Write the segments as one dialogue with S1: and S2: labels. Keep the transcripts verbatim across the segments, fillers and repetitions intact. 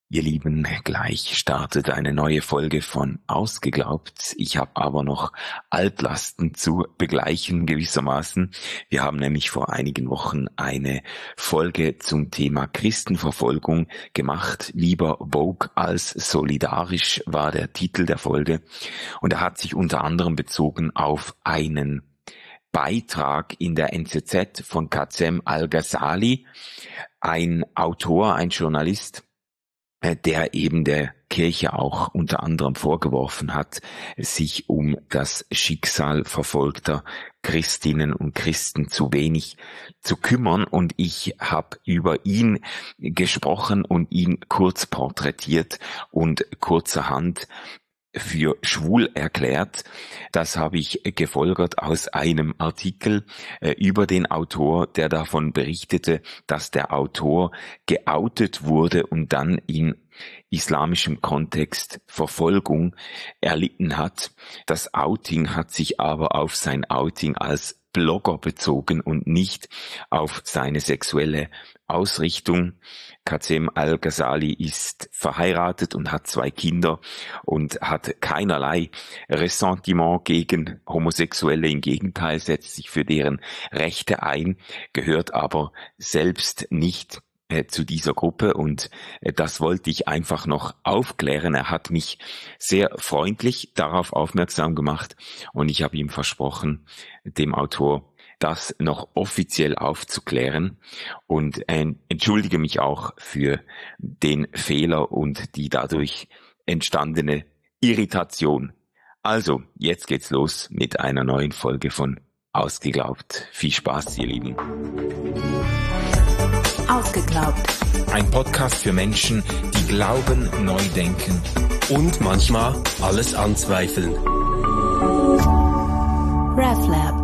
S1: Ihr Lieben, gleich startet eine neue Folge von Ausgeglaubt. Ich habe aber noch Altlasten zu begleichen gewissermaßen. Wir haben nämlich vor einigen Wochen eine Folge zum Thema Christenverfolgung gemacht. Lieber woke als solidarisch war der Titel der Folge. Und er hat sich unter anderem bezogen auf einen Beitrag in der N Z Z von Kazem Al-Ghazali, ein Autor, ein Journalist, der eben der Kirche auch unter anderem vorgeworfen hat, sich um das Schicksal verfolgter Christinnen und Christen zu wenig zu kümmern. Und ich habe über ihn gesprochen und ihn kurz porträtiert und kurzerhand für schwul erklärt. Das habe ich gefolgert aus einem Artikel äh, über den Autor, der davon berichtete, dass der Autor geoutet wurde und dann in islamischem Kontext Verfolgung erlitten hat. Das Outing hat sich aber auf sein Outing als Blogger bezogen und nicht auf seine sexuelle Ausrichtung. Kazem Al-Ghazali ist verheiratet und hat zwei Kinder und hat keinerlei Ressentiment gegen Homosexuelle. Im Gegenteil, setzt sich für deren Rechte ein, gehört aber selbst nicht äh, zu dieser Gruppe, und äh, das wollte ich einfach noch aufklären. Er hat mich sehr freundlich darauf aufmerksam gemacht und ich habe ihm versprochen, dem Autor das noch offiziell aufzuklären, und äh, entschuldige mich auch für den Fehler und die dadurch entstandene Irritation. Also, jetzt geht's los mit einer neuen Folge von Ausgeglaubt. Viel Spaß, ihr Lieben.
S2: Ausgeglaubt.
S3: Ein Podcast für Menschen, die glauben, neu denken
S4: und manchmal alles anzweifeln.
S2: RefLab.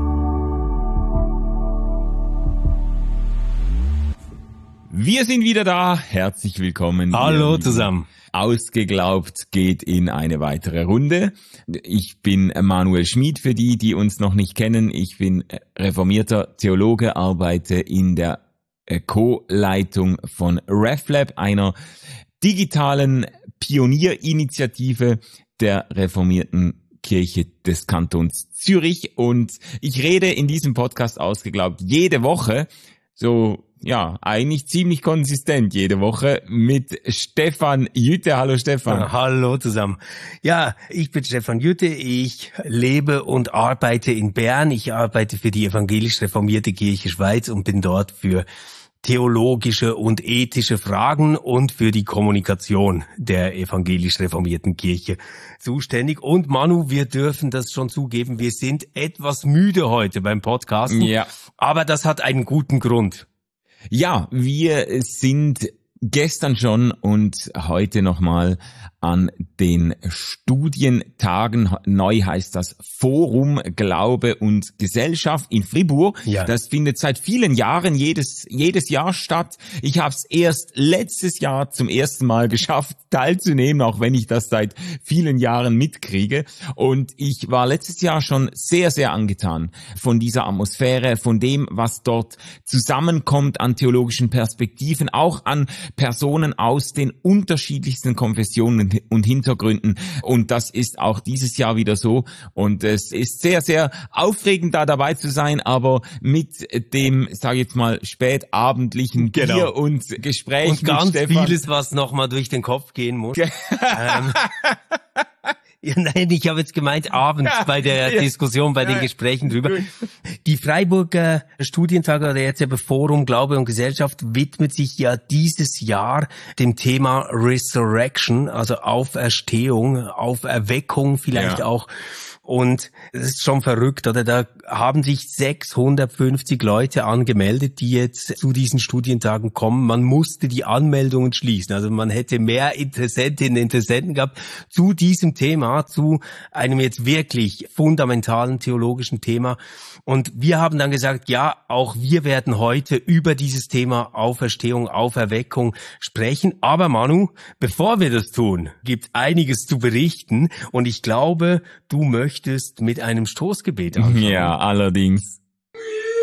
S5: Wir sind wieder da. Herzlich willkommen.
S4: Hallo zusammen.
S5: Ausgeglaubt geht in eine weitere Runde. Ich bin Manuel Schmid, für die, die uns noch nicht kennen. Ich bin reformierter Theologe, arbeite in der Co-Leitung von RefLab, einer digitalen Pionierinitiative der reformierten Kirche des Kantons Zürich. Und ich rede in diesem Podcast Ausgeglaubt jede Woche, so ja, eigentlich ziemlich konsistent jede Woche, mit Stefan Jütte. Hallo Stefan.
S4: Ja, hallo zusammen. Ja, ich bin Stefan Jütte. Ich lebe und arbeite in Bern. Ich arbeite für die evangelisch reformierte Kirche Schweiz und bin dort für theologische und ethische Fragen und für die Kommunikation der evangelisch reformierten Kirche zuständig. Und Manu, wir dürfen das schon zugeben, wir sind etwas müde heute beim Podcasten.
S5: Ja.
S4: Aber das hat einen guten Grund.
S5: Ja, wir sind gestern schon und heute nochmal an den Studientagen. Neu heißt das Forum Glaube und Gesellschaft in Fribourg.
S4: Ja.
S5: Das findet seit vielen Jahren jedes jedes Jahr statt. Ich habe es erst letztes Jahr zum ersten Mal geschafft, teilzunehmen, auch wenn ich das seit vielen Jahren mitkriege. Und ich war letztes Jahr schon sehr, sehr angetan von dieser Atmosphäre, von dem, was dort zusammenkommt an theologischen Perspektiven, auch an Personen aus den unterschiedlichsten Konfessionen und Hintergründen. Und das ist auch dieses Jahr wieder so. Und es ist sehr, sehr aufregend, da dabei zu sein, aber mit dem, sage ich jetzt mal, spätabendlichen
S4: genau.
S5: Bier und Gespräch
S4: und ganz
S5: mit Stefan.
S4: Vieles, was nochmal durch den Kopf gehen muss. ähm, Ja, nein, ich habe jetzt gemeint abends bei der ja. Diskussion, bei den Gesprächen drüber. Die Freiburger Studientage oder jetzt eben Forum Glaube und Gesellschaft widmet sich ja dieses Jahr dem Thema Resurrection, also Auferstehung, Auferweckung vielleicht ja. auch. Und es ist schon verrückt, oder? Da haben sich sechshundertfünfzig Leute angemeldet, die jetzt zu diesen Studientagen kommen. Man musste die Anmeldungen schließen. Also man hätte mehr Interessentinnen und Interessenten gehabt zu diesem Thema, zu einem jetzt wirklich fundamentalen theologischen Thema. Und wir haben dann gesagt, ja, auch wir werden heute über dieses Thema Auferstehung, Auferweckung sprechen. Aber Manu, bevor wir das tun, gibt einiges zu berichten. Und ich glaube, du möchtest mit einem Stoßgebet anfangen.
S5: Ja, allerdings.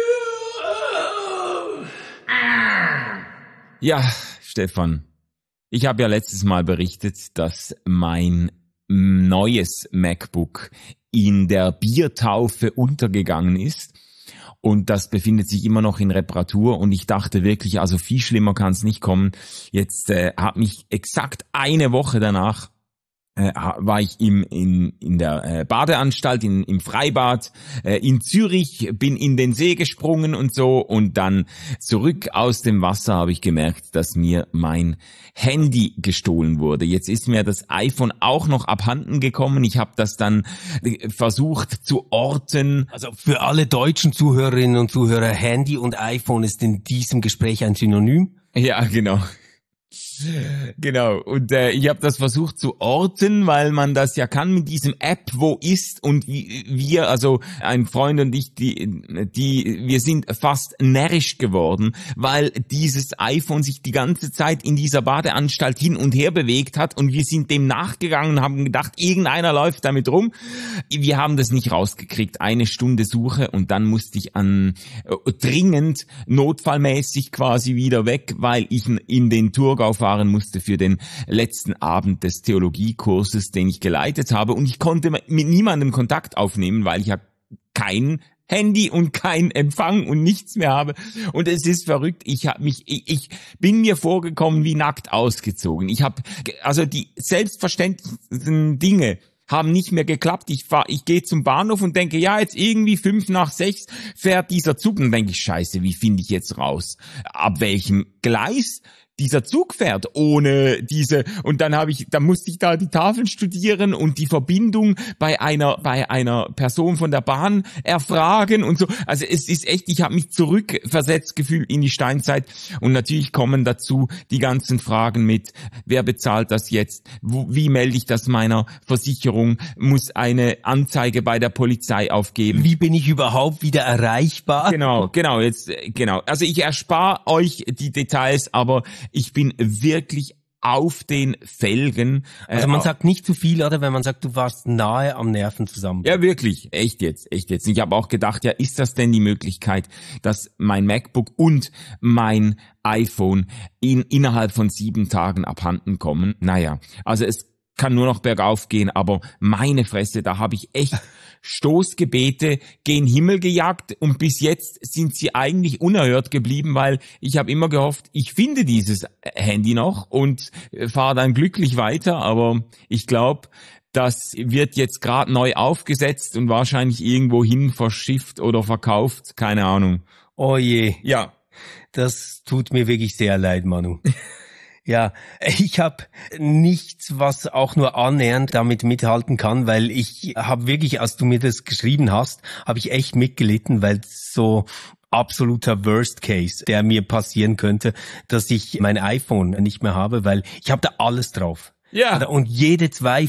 S5: Ja, Stefan. Ich habe ja letztes Mal berichtet, dass mein neues MacBook in der Biertaufe untergegangen ist. Und das befindet sich immer noch in Reparatur und ich dachte wirklich, also viel schlimmer kann es nicht kommen. Jetzt äh, hat mich exakt eine Woche danach äh, war ich im, in, in der äh, Badeanstalt, in, im Freibad äh, in Zürich, bin in den See gesprungen und so und dann zurück aus dem Wasser habe ich gemerkt, dass mir mein Handy gestohlen wurde. Jetzt ist mir das iPhone auch noch abhanden gekommen. Ich habe das dann versucht zu orten.
S4: Also für alle deutschen Zuhörerinnen und Zuhörer, Handy und iPhone ist in diesem Gespräch ein Synonym.
S5: Ja, genau. Genau, und äh, ich habe das versucht zu orten, weil man das ja kann mit diesem App, wo ist und wie, wir, also ein Freund und ich, die, die, wir sind fast närrisch geworden, weil dieses iPhone sich die ganze Zeit in dieser Badeanstalt hin und her bewegt hat und wir sind dem nachgegangen und haben gedacht, irgendeiner läuft damit rum. Wir haben das nicht rausgekriegt, eine Stunde Suche und dann musste ich an äh, dringend, notfallmäßig quasi wieder weg, weil ich in den Thurgau fahren musste für den letzten Abend des Theologiekurses, den ich geleitet habe und ich konnte mit niemandem Kontakt aufnehmen, weil ich ja kein Handy und kein Empfang und nichts mehr habe und es ist verrückt, ich habe mich ich, ich bin mir vorgekommen wie nackt ausgezogen. Ich habe also die selbstverständlichen Dinge haben nicht mehr geklappt. Ich fahr, ich gehe zum Bahnhof und denke, ja, jetzt irgendwie fünf nach sechs fährt dieser Zug und denke ich, scheiße, wie finde ich jetzt raus? Ab welchem Gleis dieser Zug fährt ohne diese und dann habe ich, dann musste ich da die Tafeln studieren und die Verbindung bei einer bei einer Person von der Bahn erfragen und so. Also es ist echt, ich habe mich zurückversetzt gefühlt in die Steinzeit und natürlich kommen dazu die ganzen Fragen mit, wer bezahlt das jetzt, Wo, wie melde ich das meiner Versicherung, muss eine Anzeige bei der Polizei aufgeben.
S4: Wie bin ich überhaupt wieder erreichbar?
S5: Genau, genau, jetzt genau. Also ich erspare euch die Details, aber ich bin wirklich auf den Felgen.
S4: Also man sagt nicht zu viel, oder? Wenn man sagt, du warst nahe am Nervenzusammenbruch.
S5: Ja, wirklich. Echt jetzt, echt jetzt. Ich habe auch gedacht, ja, ist das denn die Möglichkeit, dass mein MacBook und mein iPhone in, innerhalb von sieben Tagen abhanden kommen? Naja, also es kann nur noch bergauf gehen, aber meine Fresse, da habe ich echt Stoßgebete gen Himmel gejagt und bis jetzt sind sie eigentlich unerhört geblieben, weil ich habe immer gehofft, ich finde dieses Handy noch und fahre dann glücklich weiter, aber ich glaube, das wird jetzt gerade neu aufgesetzt und wahrscheinlich irgendwo hin verschifft oder verkauft, keine Ahnung.
S4: Oh je.
S5: Ja.
S4: Das tut mir wirklich sehr leid, Manu. Ja, ich habe nichts, was auch nur annähernd damit mithalten kann, weil ich habe wirklich, als du mir das geschrieben hast, habe ich echt mitgelitten, weil so absoluter Worst Case, der mir passieren könnte, dass ich mein iPhone nicht mehr habe, weil ich habe da alles drauf.
S5: Ja.
S4: Und jede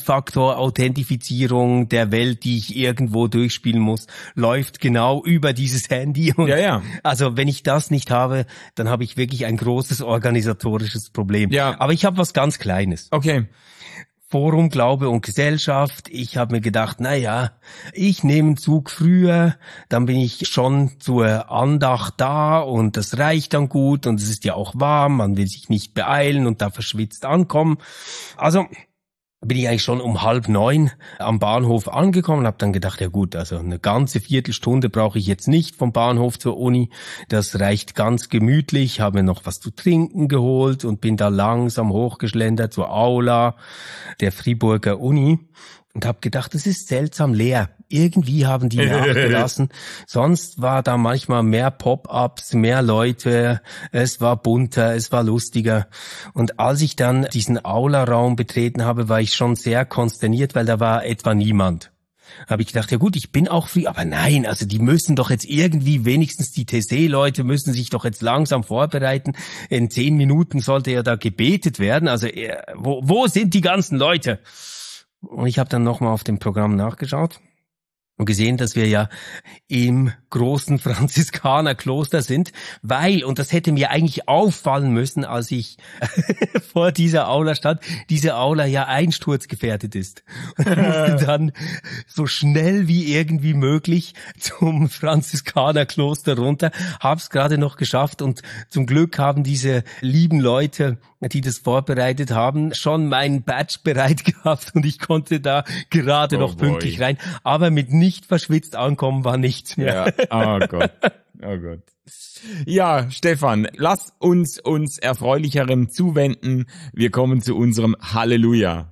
S4: Zwei-Faktor-Authentifizierung der Welt, die ich irgendwo durchspielen muss, läuft genau über dieses Handy. Und
S5: ja, ja.
S4: Also wenn ich das nicht habe, dann habe ich wirklich ein großes organisatorisches Problem.
S5: Ja.
S4: Aber ich habe was ganz Kleines.
S5: Okay.
S4: Forum, Glaube und Gesellschaft. Ich habe mir gedacht, na ja, ich nehme einen Zug früher, dann bin ich schon zur Andacht da und das reicht dann gut und es ist ja auch warm, man will sich nicht beeilen und da verschwitzt ankommen. Also bin ich eigentlich schon um halb neun am Bahnhof angekommen und habe dann gedacht, ja gut, also eine ganze Viertelstunde brauche ich jetzt nicht vom Bahnhof zur Uni. Das reicht ganz gemütlich, habe mir noch was zu trinken geholt und bin da langsam hochgeschlendert zur Aula der Friburger Uni und habe gedacht, das ist seltsam leer. Irgendwie haben die nachgelassen. Sonst war da manchmal mehr Pop-ups, mehr Leute, es war bunter, es war lustiger. Und als ich dann diesen Aula-Raum betreten habe, war ich schon sehr konsterniert, weil da war etwa niemand. Habe ich gedacht, ja gut, ich bin auch früh, aber nein, also die müssen doch jetzt irgendwie, wenigstens die T C-Leute müssen sich doch jetzt langsam vorbereiten. In zehn Minuten sollte ja da gebetet werden. Also wo, wo sind die ganzen Leute? Und ich habe dann nochmal auf dem Programm nachgeschaut. und gesehen, dass wir ja im großen Franziskanerkloster sind, weil, und das hätte mir eigentlich auffallen müssen, als ich vor dieser Aula stand, diese Aula ja einsturzgefährdet ist. Und ich musste dann so schnell wie irgendwie möglich zum Franziskanerkloster runter, hab's gerade noch geschafft und zum Glück haben diese lieben Leute, die das vorbereitet haben, schon meinen Badge bereit gehabt und ich konnte da gerade
S5: Oh
S4: noch pünktlich
S5: boy.
S4: rein, aber mit nicht verschwitzt ankommen war nichts mehr.
S5: Ja, oh Gott, oh Gott. Ja, Stefan, lass uns uns Erfreulicherem zuwenden. Wir kommen zu unserem Halleluja.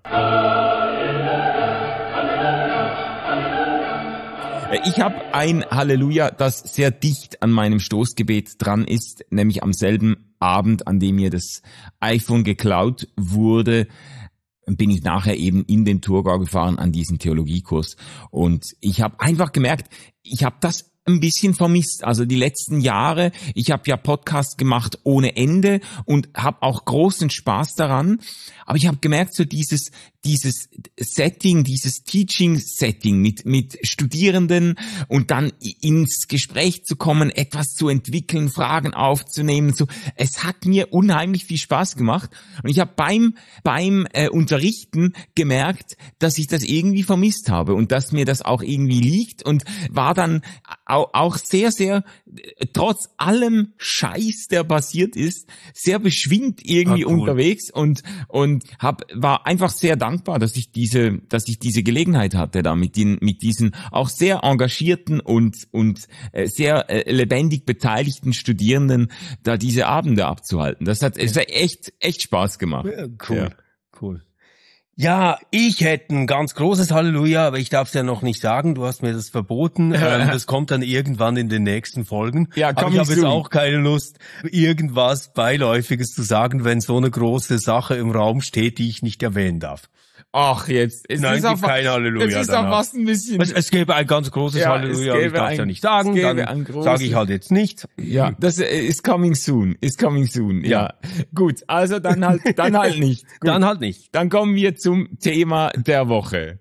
S5: Ich habe ein Halleluja, das sehr dicht an meinem Stoßgebet dran ist, nämlich am selben Abend, an dem mir das iPhone geklaut wurde, bin ich nachher eben in den Thurgau gefahren an diesen Theologiekurs. Und ich habe einfach gemerkt, ich habe das ein bisschen vermisst. Also die letzten Jahre, ich habe ja Podcasts gemacht ohne Ende und habe auch großen Spaß daran. Aber ich habe gemerkt, so dieses dieses Setting, dieses Teaching-Setting mit mit Studierenden und dann ins Gespräch zu kommen, etwas zu entwickeln, Fragen aufzunehmen, so, es hat mir unheimlich viel Spaß gemacht. Und ich habe beim beim äh, Unterrichten gemerkt, dass ich das irgendwie vermisst habe und dass mir das auch irgendwie liegt und war dann auch sehr, sehr, trotz allem Scheiß, der passiert ist, sehr beschwingt irgendwie ah, cool. unterwegs und und hab war einfach sehr dankbar, dass ich diese, dass ich diese Gelegenheit hatte, da mit den mit diesen auch sehr engagierten und und äh, sehr äh, lebendig beteiligten Studierenden da diese Abende abzuhalten. Das hat, es hat echt echt Spaß gemacht.
S4: Ja, cool, ja. cool. Ja, ich hätte ein ganz großes Halleluja, aber ich darf es ja noch nicht sagen. Du hast mir das verboten. Ähm, das kommt dann irgendwann in den nächsten Folgen.
S5: Ja,
S4: aber ich habe jetzt auch keine Lust, irgendwas Beiläufiges zu sagen, wenn so eine große Sache im Raum steht, die ich nicht erwähnen darf.
S5: Ach, jetzt. Es
S4: Nein,
S5: ist
S4: gibt
S5: auch,
S4: kein Halleluja.
S5: Es ist auch fast ein bisschen.
S4: Es, es gäbe ein ganz großes
S5: ja,
S4: Halleluja, aber ich darf es ja nicht sagen. Dann sage ich halt jetzt nicht.
S5: Ja, das ist coming soon. Ist coming soon. Ja. ja. Gut, also dann halt, dann halt nicht. Gut.
S4: Dann halt nicht.
S5: Dann kommen wir zum Thema der Woche.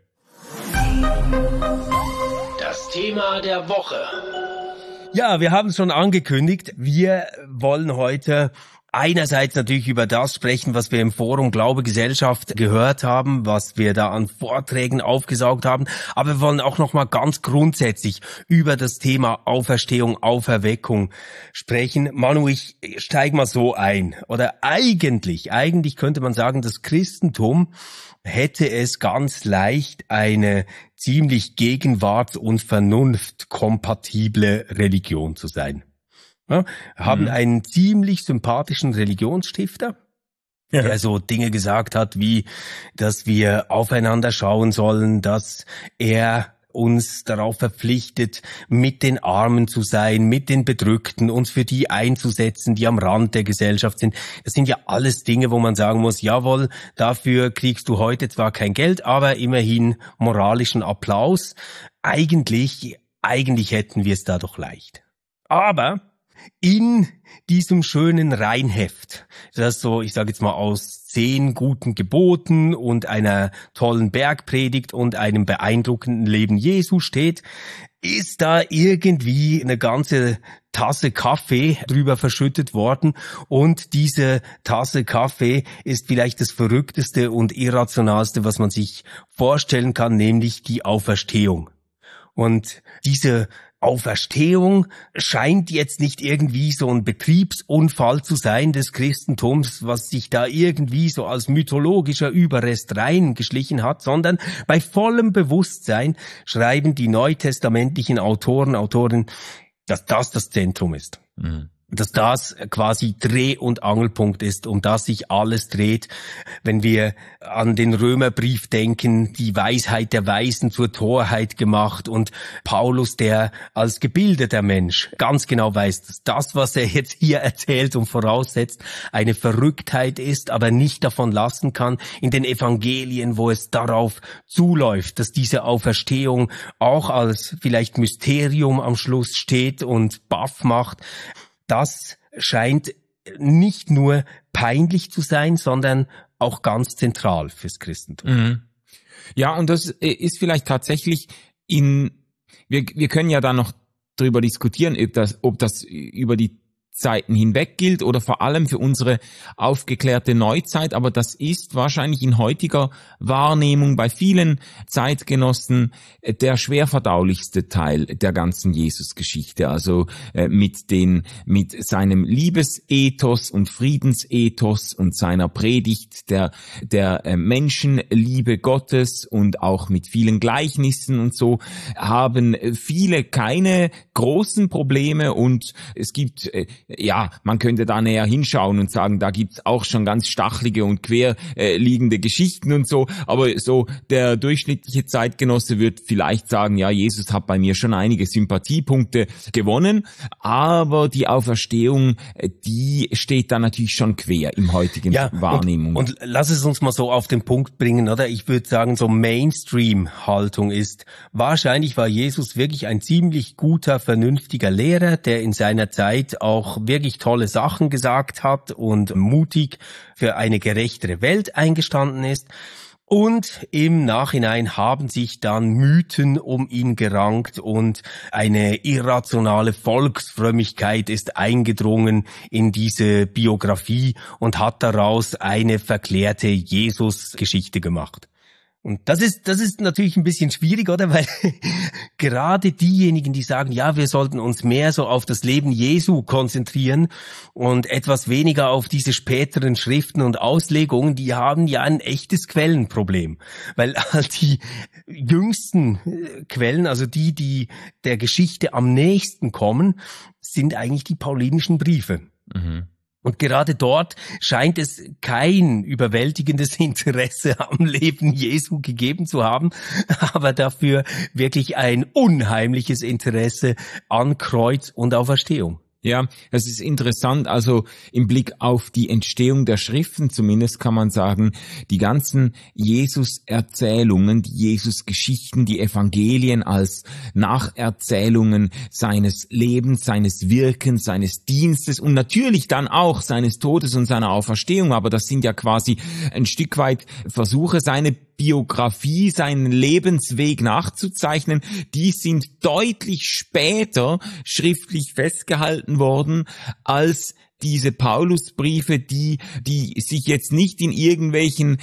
S6: Das Thema der Woche.
S4: Ja, wir haben es schon angekündigt. Wir wollen heute einerseits natürlich über das sprechen, was wir im Forum Glaube Gesellschaft gehört haben, was wir da an Vorträgen aufgesaugt haben, aber wir wollen auch noch mal ganz grundsätzlich über das Thema Auferstehung, Auferweckung sprechen. Manu, ich steig mal so ein. Oder eigentlich, eigentlich könnte man sagen, das Christentum hätte es ganz leicht, eine ziemlich gegenwarts- und vernunftkompatible Religion zu sein. Ja, haben mhm. einen ziemlich sympathischen Religionsstifter, ja. der so Dinge gesagt hat, wie, dass wir aufeinander schauen sollen, dass er uns darauf verpflichtet, mit den Armen zu sein, mit den Bedrückten, uns für die einzusetzen, die am Rand der Gesellschaft sind. Das sind ja alles Dinge, wo man sagen muss, jawohl, dafür kriegst du heute zwar kein Geld, aber immerhin moralischen Applaus. Eigentlich, eigentlich hätten wir es da doch leicht. Aber in diesem schönen Rheinheft, das so, ich sage jetzt mal, aus zehn guten Geboten und einer tollen Bergpredigt und einem beeindruckenden Leben Jesu steht, ist da irgendwie eine ganze Tasse Kaffee drüber verschüttet worden und diese Tasse Kaffee ist vielleicht das Verrückteste und Irrationalste, was man sich vorstellen kann, nämlich die Auferstehung. Und diese Auferstehung scheint jetzt nicht irgendwie so ein Betriebsunfall zu sein des Christentums, was sich da irgendwie so als mythologischer Überrest reingeschlichen hat, sondern bei vollem Bewusstsein schreiben die neutestamentlichen Autoren, Autorinnen, dass das das Zentrum ist. Mhm. Dass das quasi Dreh- und Angelpunkt ist, um das sich alles dreht. Wenn wir an den Römerbrief denken, die Weisheit der Weisen zur Torheit gemacht und Paulus, der als gebildeter Mensch ganz genau weiß, dass das, was er jetzt hier erzählt und voraussetzt, eine Verrücktheit ist, aber nicht davon lassen kann. In den Evangelien, wo es darauf zuläuft, dass diese Auferstehung auch als vielleicht Mysterium am Schluss steht und baff macht. Das scheint nicht nur peinlich zu sein, sondern auch ganz zentral fürs Christentum.
S5: Mhm. Ja, und das ist vielleicht tatsächlich in Wir, wir können ja dann noch darüber diskutieren, ob das, ob das über die Zeiten hinweg gilt oder vor allem für unsere aufgeklärte Neuzeit, aber das ist wahrscheinlich in heutiger Wahrnehmung bei vielen Zeitgenossen der schwerverdaulichste Teil der ganzen Jesusgeschichte, also äh, mit den mit seinem Liebesethos und Friedensethos und seiner Predigt der der äh, Menschenliebe Gottes und auch mit vielen Gleichnissen und so haben viele keine großen Probleme, und es gibt äh, ja, man könnte da näher hinschauen und sagen, da gibt's auch schon ganz stachelige und quer äh, liegende Geschichten und so, aber so der durchschnittliche Zeitgenosse wird vielleicht sagen, ja, Jesus hat bei mir schon einige Sympathiepunkte gewonnen, aber die Auferstehung, die steht da natürlich schon quer im heutigen
S4: ja,
S5: Wahrnehmung.
S4: Und, und lass es uns mal so auf den Punkt bringen, oder? Ich würde sagen, so Mainstream-Haltung ist, wahrscheinlich war Jesus wirklich ein ziemlich guter, vernünftiger Lehrer, der in seiner Zeit auch wirklich tolle Sachen gesagt hat und mutig für eine gerechtere Welt eingestanden ist. Und im Nachhinein haben sich dann Mythen um ihn gerankt und eine irrationale Volksfrömmigkeit ist eingedrungen in diese Biografie und hat daraus eine verklärte Jesus-Geschichte gemacht. Und das ist, das ist natürlich ein bisschen schwierig, oder? Weil gerade diejenigen, die sagen, ja, wir sollten uns mehr so auf das Leben Jesu konzentrieren und etwas weniger auf diese späteren Schriften und Auslegungen, die haben ja ein echtes Quellenproblem. Weil die jüngsten Quellen, also die, die der Geschichte am nächsten kommen, sind eigentlich die paulinischen Briefe. Mhm. Und gerade dort scheint es kein überwältigendes Interesse am Leben Jesu gegeben zu haben, aber dafür wirklich ein unheimliches Interesse an Kreuz und Auferstehung.
S5: Ja, das ist interessant. Also im Blick auf die Entstehung der Schriften zumindest kann man sagen, die ganzen Jesus-Erzählungen, die Jesus-Geschichten, die Evangelien als Nacherzählungen seines Lebens, seines Wirkens, seines Dienstes und natürlich dann auch seines Todes und seiner Auferstehung, aber das sind ja quasi ein Stück weit Versuche, seine Biografie, seinen Lebensweg nachzuzeichnen, die sind deutlich später schriftlich festgehalten worden als diese Paulusbriefe, die die sich jetzt nicht in irgendwelchen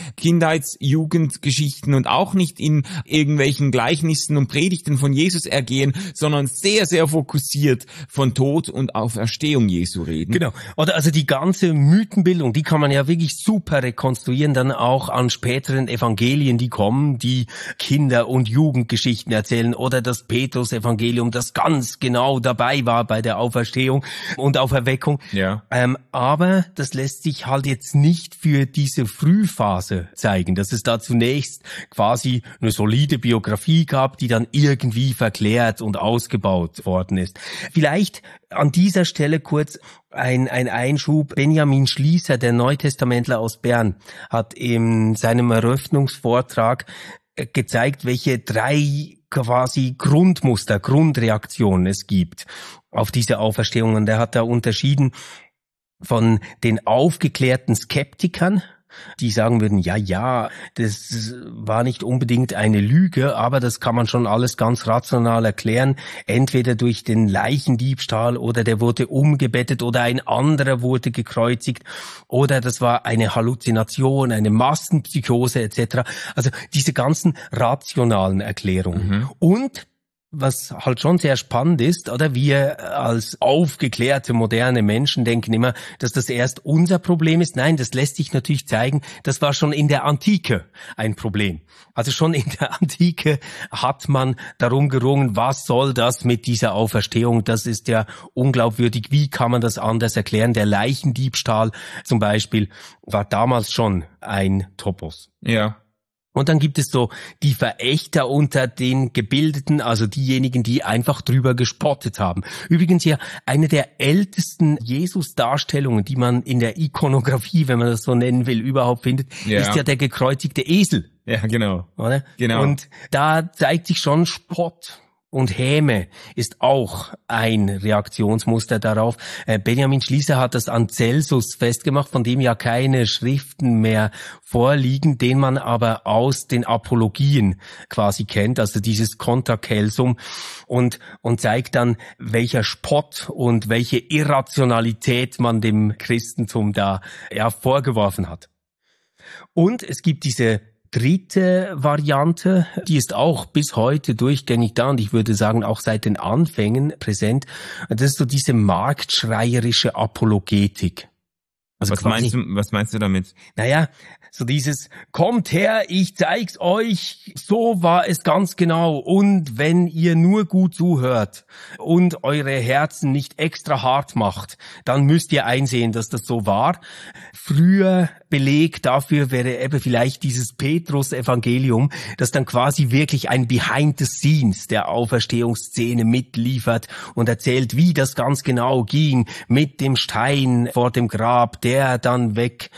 S5: Kindheits-Jugendgeschichten und auch nicht in irgendwelchen Gleichnissen und Predigten von Jesus ergehen, sondern sehr, sehr fokussiert von Tod und Auferstehung Jesu reden.
S4: Genau. Oder also die ganze Mythenbildung, die kann man ja wirklich super rekonstruieren, dann auch an späteren Evangelien, die kommen, die Kinder- und Jugendgeschichten erzählen, oder das Petrus-Evangelium, das ganz genau dabei war bei der Auferstehung und Auferweckung.
S5: Ja.
S4: Ähm, aber das lässt sich halt jetzt nicht für diese Frühphase zeigen, dass es da zunächst quasi eine solide Biografie gab, die dann irgendwie verklärt und ausgebaut worden ist. Vielleicht an dieser Stelle kurz ein, ein Einschub. Benjamin Schließer, der Neutestamentler aus Bern, hat in seinem Eröffnungsvortrag gezeigt, welche drei quasi Grundmuster, Grundreaktionen es gibt auf diese Auferstehung. Und er hat da unterschieden von den aufgeklärten Skeptikern, die sagen würden, ja, ja, das war nicht unbedingt eine Lüge, aber das kann man schon alles ganz rational erklären, entweder durch den Leichendiebstahl oder der wurde umgebettet oder ein anderer wurde gekreuzigt oder das war eine Halluzination, eine Massenpsychose et cetera. Also diese ganzen rationalen Erklärungen. Mhm. Und was halt schon sehr spannend ist, oder wir als aufgeklärte, moderne Menschen denken immer, dass das erst unser Problem ist. Nein, das lässt sich natürlich zeigen, das war schon in der Antike ein Problem. Also schon in der Antike hat man darum gerungen, was soll das mit dieser Auferstehung? Das ist ja unglaubwürdig. Wie kann man das anders erklären? Der Leichendiebstahl zum Beispiel war damals schon ein Topos.
S5: Ja.
S4: Und dann gibt es so die Verächter unter den Gebildeten, also diejenigen, die einfach drüber gespottet haben. Übrigens ja eine der ältesten Jesus-Darstellungen, die man in der Ikonografie, wenn man das so nennen will, überhaupt findet, ja. ist ja der gekreuzigte Esel.
S5: Ja, genau.
S4: Oder?
S5: Genau.
S4: Und da zeigt sich schon Spott und Häme ist auch ein Reaktionsmuster darauf. Äh, Benjamin Schließer hat das an Celsus festgemacht, von dem ja keine Schriften mehr vorliegen, den man aber aus den Apologien quasi kennt, also dieses Contra Celsum, und, und zeigt dann, welcher Spott und welche Irrationalität man dem Christentum da ja vorgeworfen hat. Und es gibt diese dritte Variante, die ist auch bis heute durchgängig da und ich würde sagen auch seit den Anfängen präsent. Das ist so diese marktschreierische Apologetik.
S5: Also was meinst du, was meinst du damit?
S4: Naja, so dieses, kommt her, ich zeig's euch, so war es ganz genau. Und wenn ihr nur gut zuhört und eure Herzen nicht extra hart macht, dann müsst ihr einsehen, dass das so war. Früher Beleg dafür wäre eben vielleicht dieses Petrus-Evangelium, das dann quasi wirklich ein Behind the Scenes der Auferstehungsszene mitliefert und erzählt, wie das ganz genau ging mit dem Stein vor dem Grab, der dann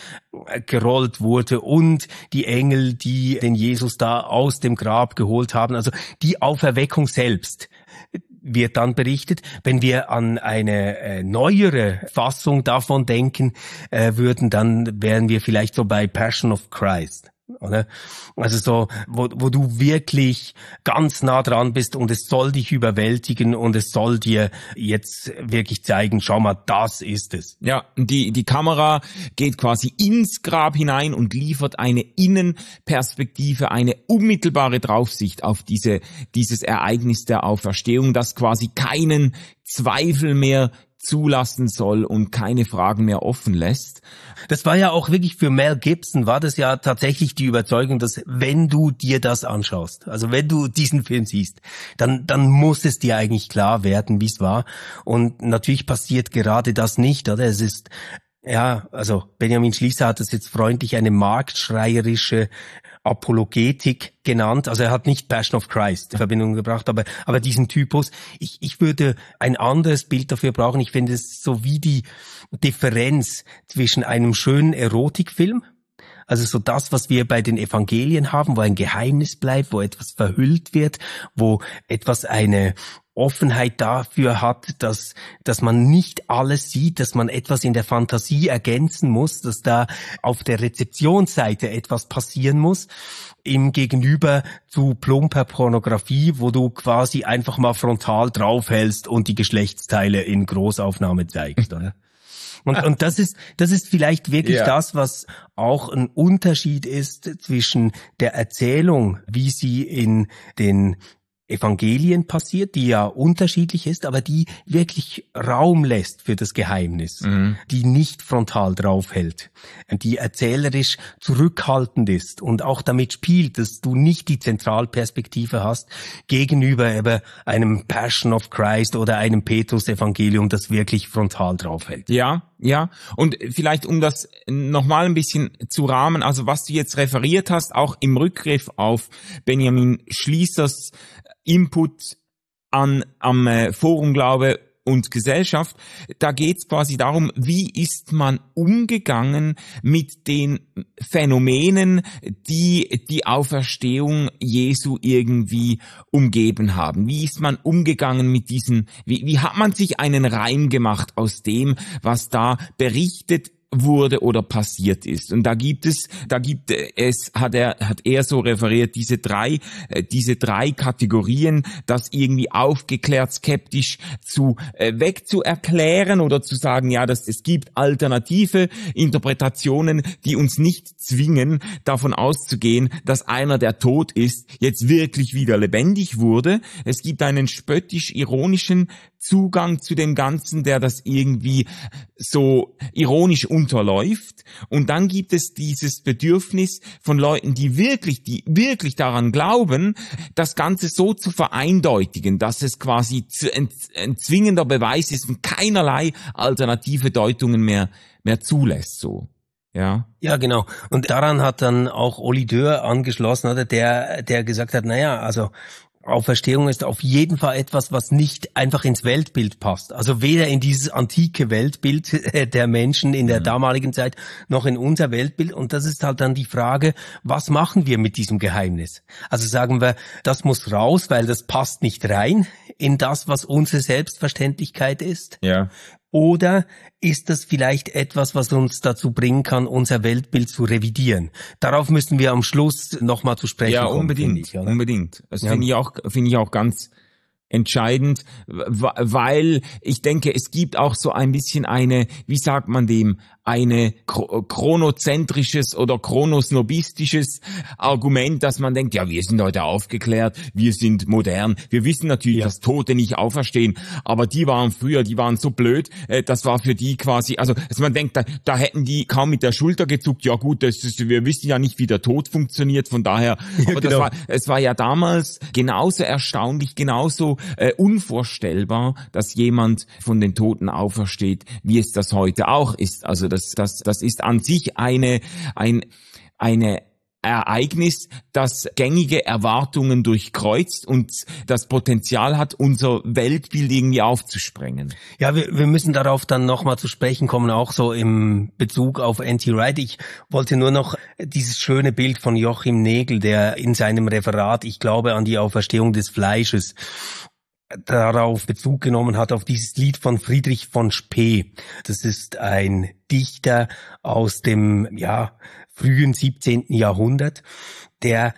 S4: weggerollt wurde und die Engel, die den Jesus da aus dem Grab geholt haben. Also die Auferweckung selbst wird dann berichtet. Wenn wir an eine äh, neuere Fassung davon denken äh, würden, dann wären wir vielleicht so bei Passion of Christ. Oder? Also so, wo, wo du wirklich ganz nah dran bist und es soll dich überwältigen und es soll dir jetzt wirklich zeigen, schau mal, das ist es.
S5: Ja, die, die Kamera geht quasi ins Grab hinein und liefert eine Innenperspektive, eine unmittelbare Draufsicht auf diese, dieses Ereignis der Auferstehung, das quasi keinen Zweifel mehr zulassen soll und keine Fragen mehr offen lässt.
S4: Das war ja auch wirklich für Mel Gibson, war das ja tatsächlich die Überzeugung, dass wenn du dir das anschaust, also wenn du diesen Film siehst, dann dann muss es dir eigentlich klar werden, wie es war. Und natürlich passiert gerade das nicht, oder? Es ist, ja, also Benjamin Schließer hat das jetzt freundlich eine marktschreierische Apologetik genannt, also er hat nicht Passion of Christ in Verbindung gebracht, aber aber diesen Typus, ich ich würde ein anderes Bild dafür brauchen. Ich finde es so wie die Differenz zwischen einem schönen Erotikfilm, also so das, was wir bei den Evangelien haben, wo ein Geheimnis bleibt, wo etwas verhüllt wird, wo etwas eine Offenheit dafür hat, dass dass man nicht alles sieht, dass man etwas in der Fantasie ergänzen muss, dass da auf der Rezeptionsseite etwas passieren muss, im Gegenüber zu plumper Pornografie, wo du quasi einfach mal frontal draufhältst und die Geschlechtsteile in Großaufnahme zeigst, oder? Und, und das ist, das ist vielleicht wirklich ja. das, was auch ein Unterschied ist zwischen der Erzählung, wie sie in den Evangelien passiert, die ja unterschiedlich ist, aber die wirklich Raum lässt für das Geheimnis, mhm. die nicht frontal draufhält, die erzählerisch zurückhaltend ist und auch damit spielt, dass du nicht die Zentralperspektive hast gegenüber eben einem Passion of Christ oder einem Petrus-Evangelium, das wirklich frontal draufhält.
S5: Ja, ja. Und vielleicht, um das nochmal ein bisschen zu rahmen, also was du jetzt referiert hast, auch im Rückgriff auf Benjamin Schließers Input an am äh, Forum Glaube und Gesellschaft, da geht's quasi darum, wie ist man umgegangen mit den Phänomenen, die die Auferstehung Jesu irgendwie umgeben haben. Wie ist man umgegangen mit diesen, wie, wie hat man sich einen Reim gemacht aus dem, was da berichtet wurde oder passiert ist. Und da gibt es, da gibt es, hat er, hat er so referiert, diese drei, diese drei Kategorien, das irgendwie aufgeklärt, skeptisch zu, äh, wegzuerklären oder zu sagen, ja, dass es gibt alternative Interpretationen, die uns nicht zwingen, davon auszugehen, dass einer, der tot ist, jetzt wirklich wieder lebendig wurde. Es gibt einen spöttisch-ironischen Zugang zu dem Ganzen, der das irgendwie so ironisch unterläuft. Und dann gibt es dieses Bedürfnis von Leuten, die wirklich, die wirklich daran glauben, das Ganze so zu vereindeutigen, dass es quasi ein zwingender Beweis ist und keinerlei alternative Deutungen mehr, mehr zulässt, so. Ja.
S4: Ja, genau. Und daran hat dann auch Olli Dürr angeschlossen, oder? Der, der gesagt hat, naja, also, Auferstehung ist auf jeden Fall etwas, was nicht einfach ins Weltbild passt. Also weder in dieses antike Weltbild der Menschen in der mhm. damaligen Zeit noch in unser Weltbild. Und das ist halt dann die Frage, was machen wir mit diesem Geheimnis? Also sagen wir, das muss raus, weil das passt nicht rein in das, was unsere Selbstverständlichkeit ist.
S5: Ja.
S4: Oder ist das vielleicht etwas, was uns dazu bringen kann, unser Weltbild zu revidieren? Darauf müssen wir am Schluss nochmal zu sprechen
S5: ja,
S4: kommen. Ja,
S5: unbedingt,
S4: ich,
S5: unbedingt. Das
S4: ja.
S5: finde ich auch, finde ich auch ganz entscheidend, weil ich denke, es gibt auch so ein bisschen eine, wie sagt man dem, eine chronozentrisches oder chronosnobistisches Argument, dass man denkt, ja, wir sind heute aufgeklärt, wir sind modern, wir wissen natürlich, ja. dass Tote nicht auferstehen, aber die waren früher, die waren so blöd, das war für die quasi, also dass man denkt, da, da hätten die kaum mit der Schulter gezuckt, ja gut, das ist, wir wissen ja nicht, wie der Tod funktioniert, von daher, ja, aber genau. das war, es war ja damals genauso erstaunlich, genauso äh, unvorstellbar, dass jemand von den Toten aufersteht, wie es das heute auch ist. Also das Das, das ist an sich eine, ein, eine Ereignis, das gängige Erwartungen durchkreuzt und das Potenzial hat, unser Weltbild irgendwie aufzusprengen.
S4: Ja, wir, wir müssen darauf dann nochmal zu sprechen kommen, auch so im Bezug auf N T Wright. Ich wollte nur noch dieses schöne Bild von Joachim Nägel, der in seinem Referat, ich glaube an die Auferstehung des Fleisches, darauf Bezug genommen hat, auf dieses Lied von Friedrich von Spee. Das ist ein Dichter aus dem, ja, frühen siebzehnten Jahrhundert, der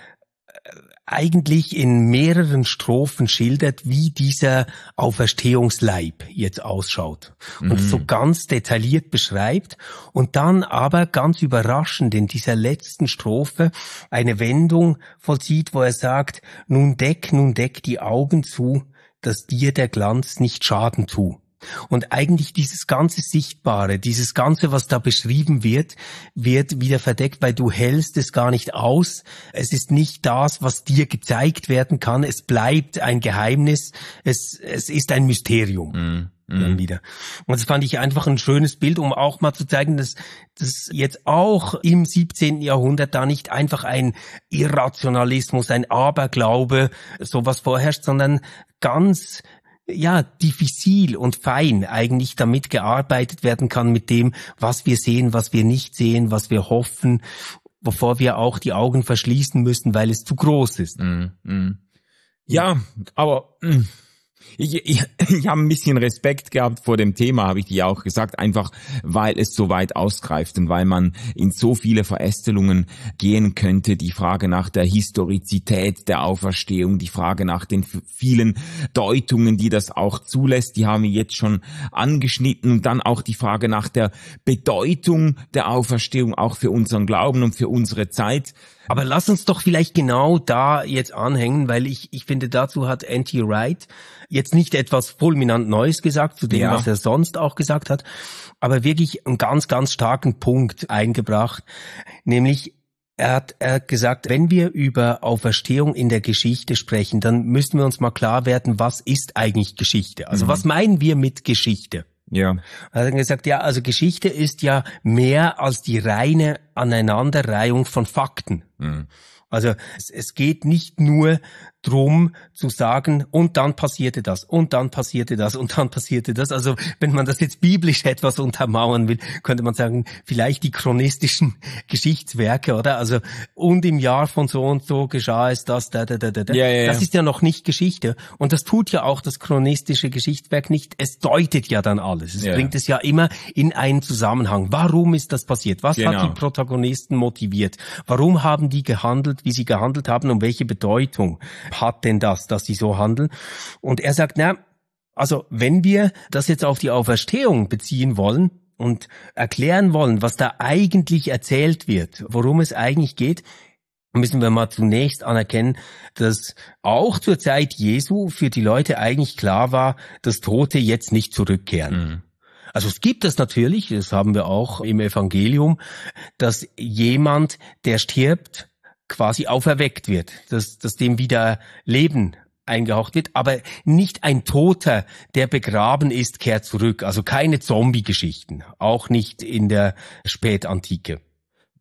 S4: eigentlich in mehreren Strophen schildert, wie dieser Auferstehungsleib jetzt ausschaut und mhm. so ganz detailliert beschreibt und dann aber ganz überraschend in dieser letzten Strophe eine Wendung vollzieht, wo er sagt, nun deck, nun deck die Augen zu, dass dir der Glanz nicht Schaden tu. Und eigentlich dieses ganze Sichtbare, dieses Ganze, was da beschrieben wird, wird wieder verdeckt, weil du hältst es gar nicht aus. Es ist nicht das, was dir gezeigt werden kann. Es bleibt ein Geheimnis. Es, es ist ein Mysterium. Mm. Dann wieder. Und das fand ich einfach ein schönes Bild, um auch mal zu zeigen, dass dass jetzt auch im siebzehnten Jahrhundert da nicht einfach ein Irrationalismus, ein Aberglaube, sowas vorherrscht, sondern ganz ja diffizil und fein eigentlich damit gearbeitet werden kann mit dem, was wir sehen, was wir nicht sehen, was wir hoffen, bevor wir auch die Augen verschließen müssen, weil es zu groß ist.
S5: Mm, mm. Ja, aber mm. Ich, ich, ich habe ein bisschen Respekt gehabt vor dem Thema, habe ich dir auch gesagt, einfach weil es so weit ausgreift und weil man in so viele Verästelungen gehen könnte. Die Frage nach der Historizität der Auferstehung, die Frage nach den vielen Deutungen, die das auch zulässt, die haben wir jetzt schon angeschnitten. Und dann auch die Frage nach der Bedeutung der Auferstehung auch für unseren Glauben und für unsere Zeit.
S4: Aber lass uns doch vielleicht genau da jetzt anhängen, weil ich ich finde, dazu hat N T Wright jetzt nicht etwas fulminant Neues gesagt, zu dem, ja. was er sonst auch gesagt hat, aber wirklich einen ganz, ganz starken Punkt eingebracht, nämlich er hat, er hat gesagt, wenn wir über Auferstehung in der Geschichte sprechen, dann müssen wir uns mal klar werden, was ist eigentlich Geschichte? Also mhm. was meinen wir mit Geschichte?
S5: Ja.
S4: Er hat gesagt, ja, also Geschichte ist ja mehr als die reine Aneinanderreihung von Fakten. Mhm. Also es, es geht nicht nur drum zu sagen, und dann passierte das, und dann passierte das, und dann passierte das. Also wenn man das jetzt biblisch etwas untermauern will, könnte man sagen, vielleicht die chronistischen Geschichtswerke, oder? Also, und im Jahr von so und so geschah es das, da, da, da, da.
S5: Ja, ja,
S4: das
S5: ja.
S4: ist ja noch nicht Geschichte. Und das tut ja auch das chronistische Geschichtswerk nicht. Es deutet ja dann alles. Es
S5: ja.
S4: bringt es ja immer in einen Zusammenhang. Warum ist das passiert? Was
S5: genau.
S4: hat die Protagonisten motiviert? Warum haben die gehandelt, wie sie gehandelt haben, und welche Bedeutung hat denn das, dass sie so handeln? Und er sagt, na, also wenn wir das jetzt auf die Auferstehung beziehen wollen und erklären wollen, was da eigentlich erzählt wird, worum es eigentlich geht, müssen wir mal zunächst anerkennen, dass auch zur Zeit Jesu für die Leute eigentlich klar war, dass Tote jetzt nicht zurückkehren. Mhm. Also es gibt es natürlich, das haben wir auch im Evangelium, dass jemand, der stirbt, quasi auferweckt wird, dass, dass dem wieder Leben eingehaucht wird, aber nicht ein Toter, der begraben ist, kehrt zurück. Also keine Zombie-Geschichten, auch nicht in der Spätantike.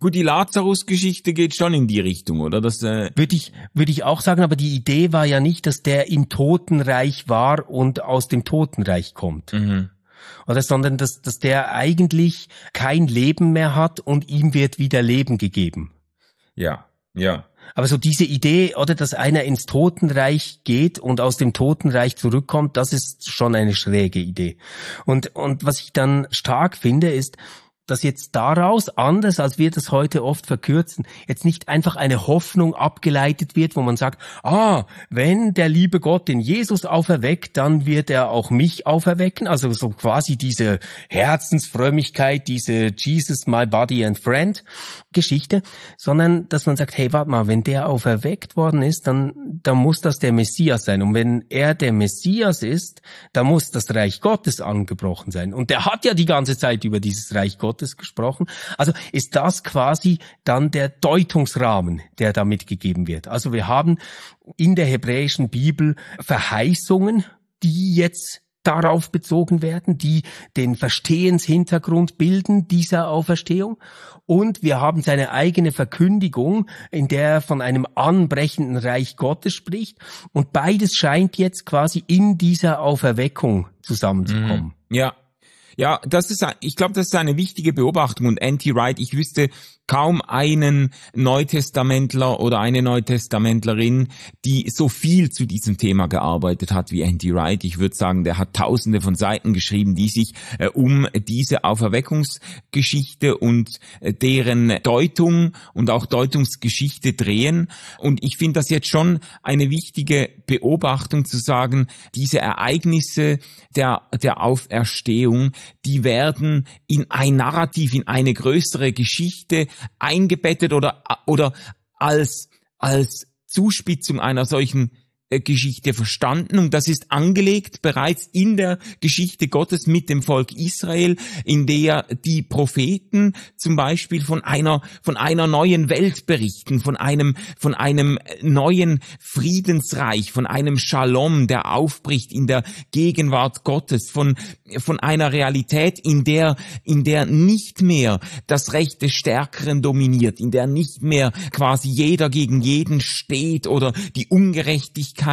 S5: Gut, die Lazarus-Geschichte geht schon in die Richtung, oder? Das äh
S4: Würde ich, würde ich auch sagen, aber die Idee war ja nicht, dass der im Totenreich war und aus dem Totenreich kommt.
S5: Mhm.
S4: Oder, sondern dass, dass der eigentlich kein Leben mehr hat und ihm wird wieder Leben gegeben.
S5: Ja, ja.
S4: Aber so diese Idee, oder, dass einer ins Totenreich geht und aus dem Totenreich zurückkommt, das ist schon eine schräge Idee. Und, und was ich dann stark finde, ist, dass jetzt daraus, anders als wir das heute oft verkürzen, jetzt nicht einfach eine Hoffnung abgeleitet wird, wo man sagt, ah, wenn der liebe Gott den Jesus auferweckt, dann wird er auch mich auferwecken. Also so quasi diese Herzensfrömmigkeit, diese Jesus, my body and friend Geschichte, sondern dass man sagt, hey, warte mal, wenn der auferweckt worden ist, dann, dann muss das der Messias sein. Und wenn er der Messias ist, dann muss das Reich Gottes angebrochen sein. Und der hat ja die ganze Zeit über dieses Reich Gottes gesprochen. Also ist das quasi dann der Deutungsrahmen, der da mitgegeben wird. Also wir haben in der hebräischen Bibel Verheißungen, die jetzt darauf bezogen werden, die den Verstehenshintergrund bilden dieser Auferstehung. Und wir haben seine eigene Verkündigung, in der er von einem anbrechenden Reich Gottes spricht. Und beides scheint jetzt quasi in dieser Auferweckung zusammenzukommen.
S5: Ja. Ja, das ist, ich glaube, das ist eine wichtige Beobachtung und N T Wright, ich wüsste kaum einen Neutestamentler oder eine Neutestamentlerin, die so viel zu diesem Thema gearbeitet hat wie N T Wright. Ich würde sagen, der hat tausende von Seiten geschrieben, die sich äh, um diese Auferweckungsgeschichte und äh, deren Deutung und auch Deutungsgeschichte drehen. Und ich finde das jetzt schon eine wichtige Beobachtung zu sagen, diese Ereignisse der, der Auferstehung, die werden in ein Narrativ, in eine größere Geschichte eingebettet oder oder als als Zuspitzung einer solchen Geschichte verstanden, und das ist angelegt bereits in der Geschichte Gottes mit dem Volk Israel, in der die Propheten zum Beispiel von einer von einer neuen Welt berichten, von einem von einem neuen Friedensreich, von einem Shalom, der aufbricht in der Gegenwart Gottes, von von einer Realität, in der in der nicht mehr das Recht des Stärkeren dominiert, in der nicht mehr quasi jeder gegen jeden steht oder die Ungerechtigkeit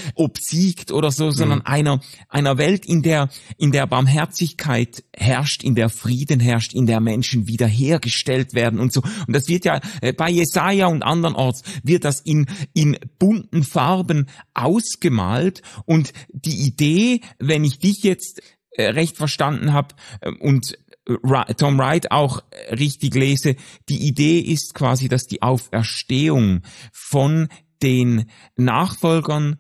S5: obsiegt oder so, sondern mhm. einer einer Welt, in der in der Barmherzigkeit herrscht, in der Frieden herrscht, in der Menschen wiederhergestellt werden und so. Und das wird ja äh, bei Jesaja und andernorts wird das in in bunten Farben ausgemalt. Und die Idee, wenn ich dich jetzt äh, recht verstanden habe äh, und Tom Wright auch richtig lese, die Idee ist quasi, dass die Auferstehung von den Nachfolgern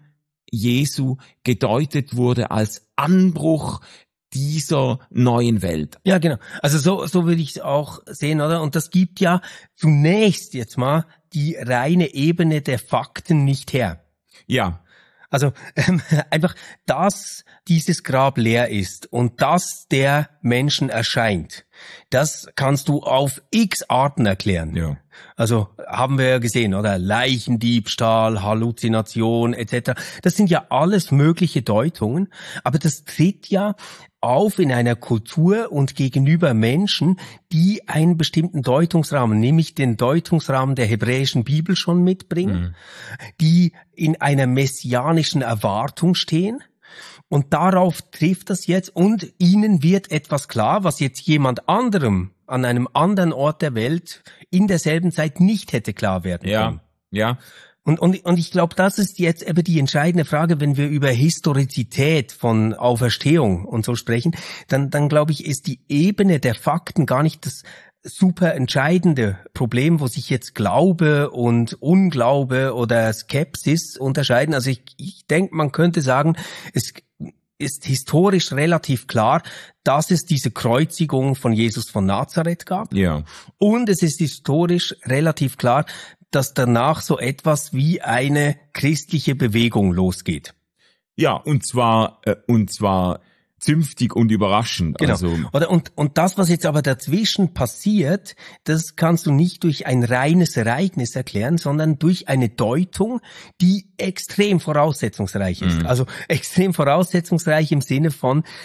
S5: Jesu gedeutet wurde als Anbruch dieser neuen Welt.
S4: Ja, genau. Also so so würde ich es auch sehen, oder? Und das gibt ja zunächst jetzt mal die reine Ebene der Fakten nicht her.
S5: Ja.
S4: Also ähm, einfach, dass dieses Grab leer ist und dass der Menschen erscheint, das kannst du auf x Arten erklären.
S5: Ja.
S4: Also haben wir ja gesehen, oder? Leichendiebstahl, Halluzination et cetera. Das sind ja alles mögliche Deutungen, aber das tritt ja auf in einer Kultur und gegenüber Menschen, die einen bestimmten Deutungsrahmen, nämlich den Deutungsrahmen der hebräischen Bibel schon mitbringen, mhm. die in einer messianischen Erwartung stehen. Und darauf trifft das jetzt, und ihnen wird etwas klar, was jetzt jemand anderem an einem anderen Ort der Welt in derselben Zeit nicht hätte klar werden können.
S5: Ja, ja.
S4: Und, und, und ich glaube, das ist jetzt eben die entscheidende Frage, wenn wir über Historizität von Auferstehung und so sprechen, dann, dann glaube ich, ist die Ebene der Fakten gar nicht das super entscheidende Problem, wo sich jetzt Glaube und Unglaube oder Skepsis unterscheiden. Also ich, ich denke, man könnte sagen, es ist historisch relativ klar, dass es diese Kreuzigung von Jesus von Nazareth gab.
S5: Ja.
S4: Und es ist historisch relativ klar, dass danach so etwas wie eine christliche Bewegung losgeht.
S5: Ja, und zwar äh, und zwar zünftig und überraschend.
S4: Genau.
S5: Also.
S4: Oder und und das, was jetzt aber dazwischen passiert, das kannst du nicht durch ein reines Ereignis erklären, sondern durch eine Deutung, die extrem voraussetzungsreich ist. Mhm. Also extrem voraussetzungsreich im Sinne von,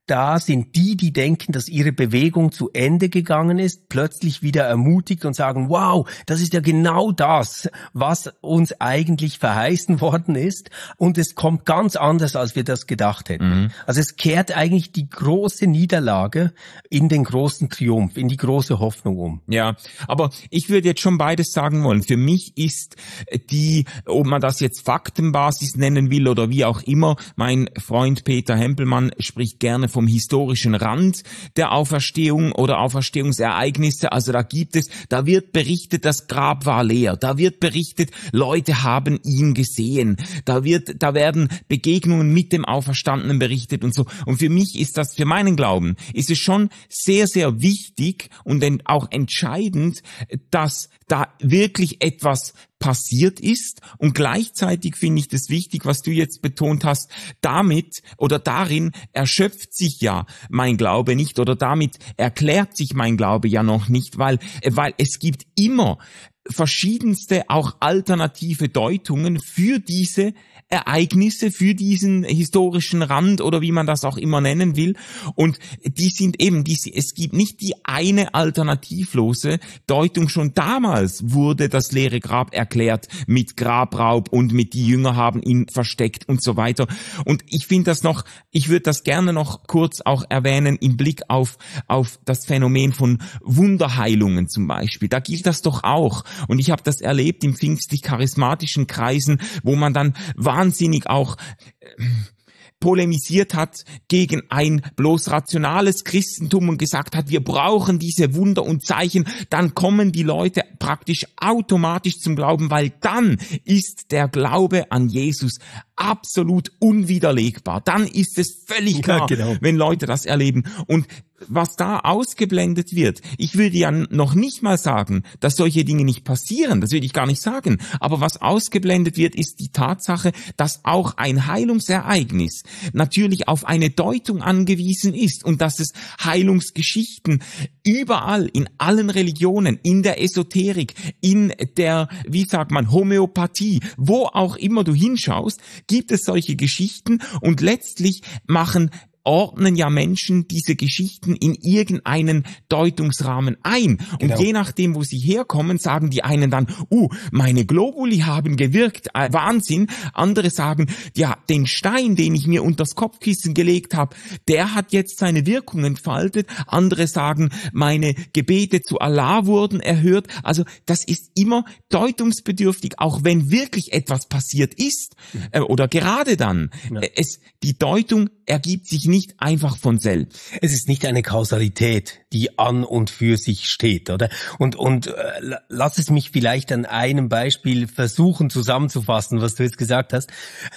S4: da sind die, die denken, dass ihre Bewegung zu Ende gegangen ist, plötzlich wieder ermutigt und sagen, wow, das ist ja genau das, was uns eigentlich verheißen worden ist, und es kommt ganz anders, als wir das gedacht hätten. Mhm. Also es kehrt eigentlich die große Niederlage in den großen Triumph, in die große Hoffnung um.
S5: Ja, aber ich würde jetzt schon beides sagen wollen. Für mich ist die, ob man das jetzt Faktenbasis nennen will oder wie auch immer, mein Freund Peter Hempelmann spricht gerne vom historischen Rand der Auferstehung oder Auferstehungsereignisse. Also da gibt es, da wird berichtet, das Grab war leer. Da wird berichtet, Leute haben ihn gesehen. Da wird, da werden Begegnungen mit dem Auferstandenen berichtet und so. Und für mich ist das, für meinen Glauben, ist es schon sehr, sehr wichtig und auch entscheidend, dass da wirklich etwas passiert ist, und gleichzeitig finde ich das wichtig, was du jetzt betont hast, damit oder darin erschöpft sich ja mein Glaube nicht, oder damit erklärt sich mein Glaube ja noch nicht, weil, weil es gibt immer verschiedenste auch alternative Deutungen für diese Ereignisse, für diesen historischen Rand oder wie man das auch immer nennen will, und die sind eben, die, es gibt nicht die eine alternativlose Deutung. Schon damals wurde das leere Grab erklärt mit Grabraub und mit die Jünger haben ihn versteckt und so weiter. Und ich finde das noch, ich würde das gerne noch kurz auch erwähnen im Blick auf, auf das Phänomen von Wunderheilungen zum Beispiel. Da gilt das doch auch. Und ich habe das erlebt in pfingstlich-charismatischen Kreisen, wo man dann wahnsinnig auch äh, polemisiert hat gegen ein bloß rationales Christentum und gesagt hat, wir brauchen diese Wunder und Zeichen, dann kommen die Leute praktisch automatisch zum Glauben, weil dann ist der Glaube an Jesus absolut unwiderlegbar. Dann ist es völlig klar, ja, genau, wenn Leute das erleben. Und was da ausgeblendet wird, ich würde ja noch nicht mal sagen, dass solche Dinge nicht passieren, das würde ich gar nicht sagen, aber was ausgeblendet wird, ist die Tatsache, dass auch ein Heilungsereignis natürlich auf eine Deutung angewiesen ist und dass es Heilungsgeschichten überall, in allen Religionen, in der Esoterik, in der, wie sagt man, Homöopathie, wo auch immer du hinschaust, gibt es solche Geschichten, und letztlich machen ordnen ja Menschen diese Geschichten in irgendeinen Deutungsrahmen ein. Und genau, je nachdem, wo sie herkommen, sagen die einen dann, uh, meine Globuli haben gewirkt, äh, Wahnsinn. Andere sagen, ja, den Stein, den ich mir unter das Kopfkissen gelegt habe, der hat jetzt seine Wirkung entfaltet. Andere sagen, meine Gebete zu Allah wurden erhört. Also das ist immer deutungsbedürftig, auch wenn wirklich etwas passiert ist, äh, oder gerade dann. Ja. Es, die Deutung ergibt sich nicht nicht einfach von selbst.
S4: Es ist nicht eine Kausalität, die an und für sich steht, oder? Und und äh, lass es mich vielleicht an einem Beispiel versuchen zusammenzufassen, was du jetzt gesagt hast.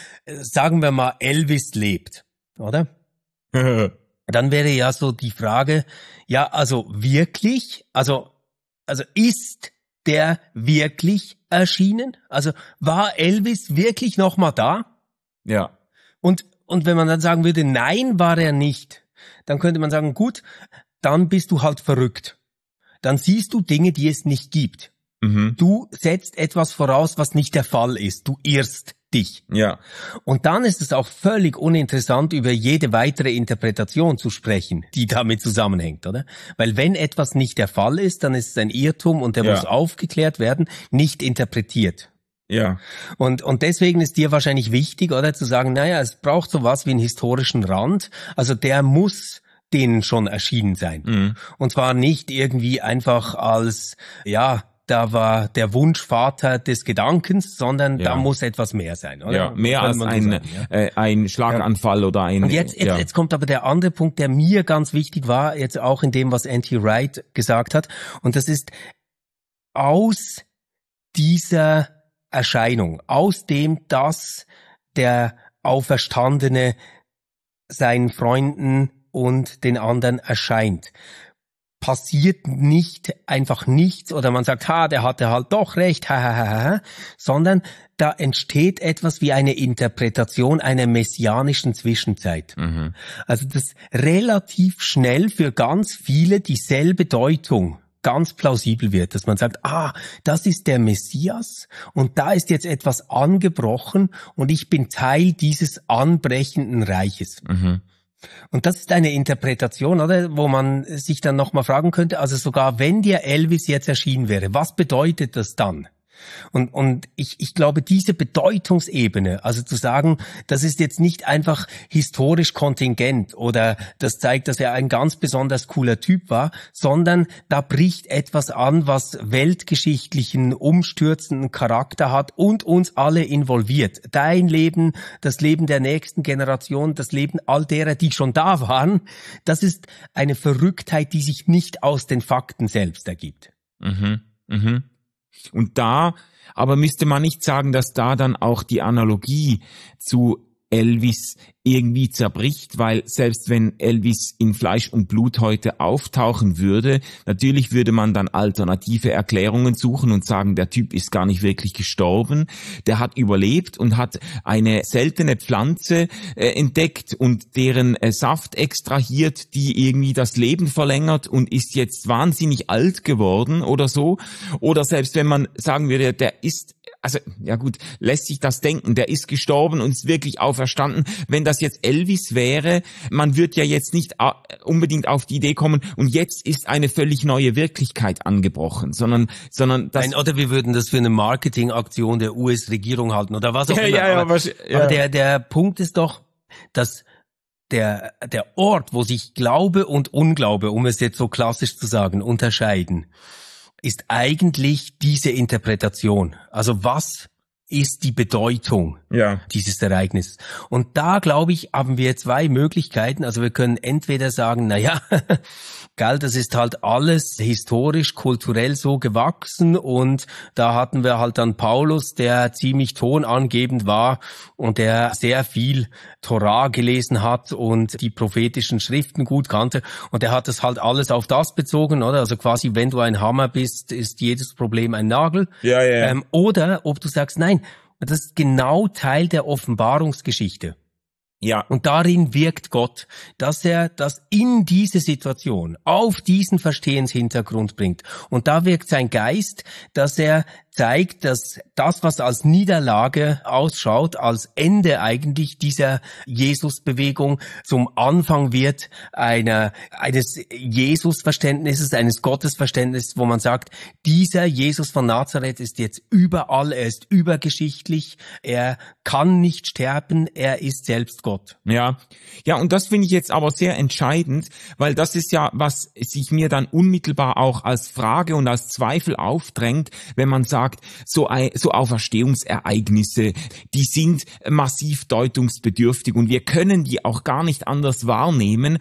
S4: Sagen wir mal, Elvis lebt, oder? Dann wäre ja so die Frage, ja, also wirklich, also also ist der wirklich erschienen? Also war Elvis wirklich noch mal da?
S5: Ja.
S4: Und Und wenn man dann sagen würde, nein, war er nicht, dann könnte man sagen, gut, dann bist du halt verrückt. Dann siehst du Dinge, die es nicht gibt. Mhm. Du setzt etwas voraus, was nicht der Fall ist. Du irrst dich.
S5: Ja.
S4: Und dann ist es auch völlig uninteressant, über jede weitere Interpretation zu sprechen, die damit zusammenhängt, oder? Weil wenn etwas nicht der Fall ist, dann ist es ein Irrtum und der ja. muss aufgeklärt werden, nicht interpretiert.
S5: Ja.
S4: Und, und deswegen ist dir wahrscheinlich wichtig, oder, zu sagen, naja, es braucht sowas wie einen historischen Rand. Also der muss denen schon erschienen sein. Mhm. Und zwar nicht irgendwie einfach als, ja, da war der Wunschvater des Gedankens, sondern ja. da muss etwas mehr sein, oder?
S5: Ja, mehr als ein, sagen, ja? äh, ein Schlaganfall ja. oder ein...
S4: Und jetzt, jetzt, ja. jetzt kommt aber der andere Punkt, der mir ganz wichtig war, jetzt auch in dem, was N T Wright gesagt hat. Und das ist, aus dieser Erscheinung, aus dem, dass der Auferstandene seinen Freunden und den anderen erscheint, passiert nicht einfach nichts oder man sagt, ha, der hatte halt doch recht, ha, ha, ha, ha, sondern da entsteht etwas wie eine Interpretation einer messianischen Zwischenzeit. Mhm. Also das relativ schnell für ganz viele dieselbe Deutung ganz plausibel wird, dass man sagt, ah, das ist der Messias und da ist jetzt etwas angebrochen und ich bin Teil dieses anbrechenden Reiches.
S5: Mhm.
S4: Und das ist eine Interpretation, oder, wo man sich dann nochmal fragen könnte, also sogar wenn dir Elvis jetzt erschienen wäre, was bedeutet das dann? Und, und ich, ich glaube, diese Bedeutungsebene, also zu sagen, das ist jetzt nicht einfach historisch kontingent oder das zeigt, dass er ein ganz besonders cooler Typ war, sondern da bricht etwas an, was weltgeschichtlichen, umstürzenden Charakter hat und uns alle involviert. Dein Leben, das Leben der nächsten Generation, das Leben all derer, die schon da waren, das ist eine Verrücktheit, die sich nicht aus den Fakten selbst ergibt.
S5: Mhm, mhm. Und da, aber müsste man nicht sagen, dass da dann auch die Analogie zu Elvis irgendwie zerbricht, weil selbst wenn Elvis in Fleisch und Blut heute auftauchen würde, natürlich würde man dann alternative Erklärungen suchen und sagen, der Typ ist gar nicht wirklich gestorben, der hat überlebt und hat eine seltene Pflanze äh, entdeckt und deren äh, Saft extrahiert, die irgendwie das Leben verlängert und ist jetzt wahnsinnig alt geworden oder so. Oder selbst wenn man sagen würde, der ist Also, ja gut, lässt sich das denken, der ist gestorben und ist wirklich auferstanden. Wenn das jetzt Elvis wäre, man wird ja jetzt nicht unbedingt auf die Idee kommen und jetzt ist eine völlig neue Wirklichkeit angebrochen, sondern, sondern das...
S4: Nein, oder wir würden das für eine Marketingaktion der U S-Regierung halten oder was auch
S5: ja,
S4: immer.
S5: Ja, ja,
S4: aber
S5: was, ja.
S4: aber der, der Punkt ist doch, dass der, der Ort, wo sich Glaube und Unglaube, um es jetzt so klassisch zu sagen, unterscheiden, ist eigentlich diese Interpretation. Also was ist die Bedeutung
S5: ja.
S4: dieses Ereignisses? Und da, glaube ich, haben wir zwei Möglichkeiten. Also wir können entweder sagen, na ja, gell, das ist halt alles historisch, kulturell so gewachsen und da hatten wir halt dann Paulus, der ziemlich tonangebend war und der sehr viel Torah gelesen hat und die prophetischen Schriften gut kannte und der hat das halt alles auf das bezogen, oder? Also quasi, wenn du ein Hammer bist, ist jedes Problem ein Nagel.
S5: Ja, ja.
S4: Ähm, oder ob du sagst, nein, das ist genau Teil der Offenbarungsgeschichte.
S5: Ja.
S4: Und darin wirkt Gott, dass er das in diese Situation, auf diesen Verstehenshintergrund bringt. Und da wirkt sein Geist, dass er zeigt, dass das, was als Niederlage ausschaut, als Ende eigentlich dieser Jesus-Bewegung zum Anfang wird einer, eines Jesus-Verständnisses, eines Gottesverständnisses, wo man sagt, dieser Jesus von Nazareth ist jetzt überall, er ist übergeschichtlich, er kann nicht sterben, er ist selbst Gott.
S5: Ja, ja, und das finde ich jetzt aber sehr entscheidend, weil das ist ja, was sich mir dann unmittelbar auch als Frage und als Zweifel aufdrängt, wenn man sagt, so, so Auferstehungsereignisse, die sind massiv deutungsbedürftig und wir können die auch gar nicht anders wahrnehmen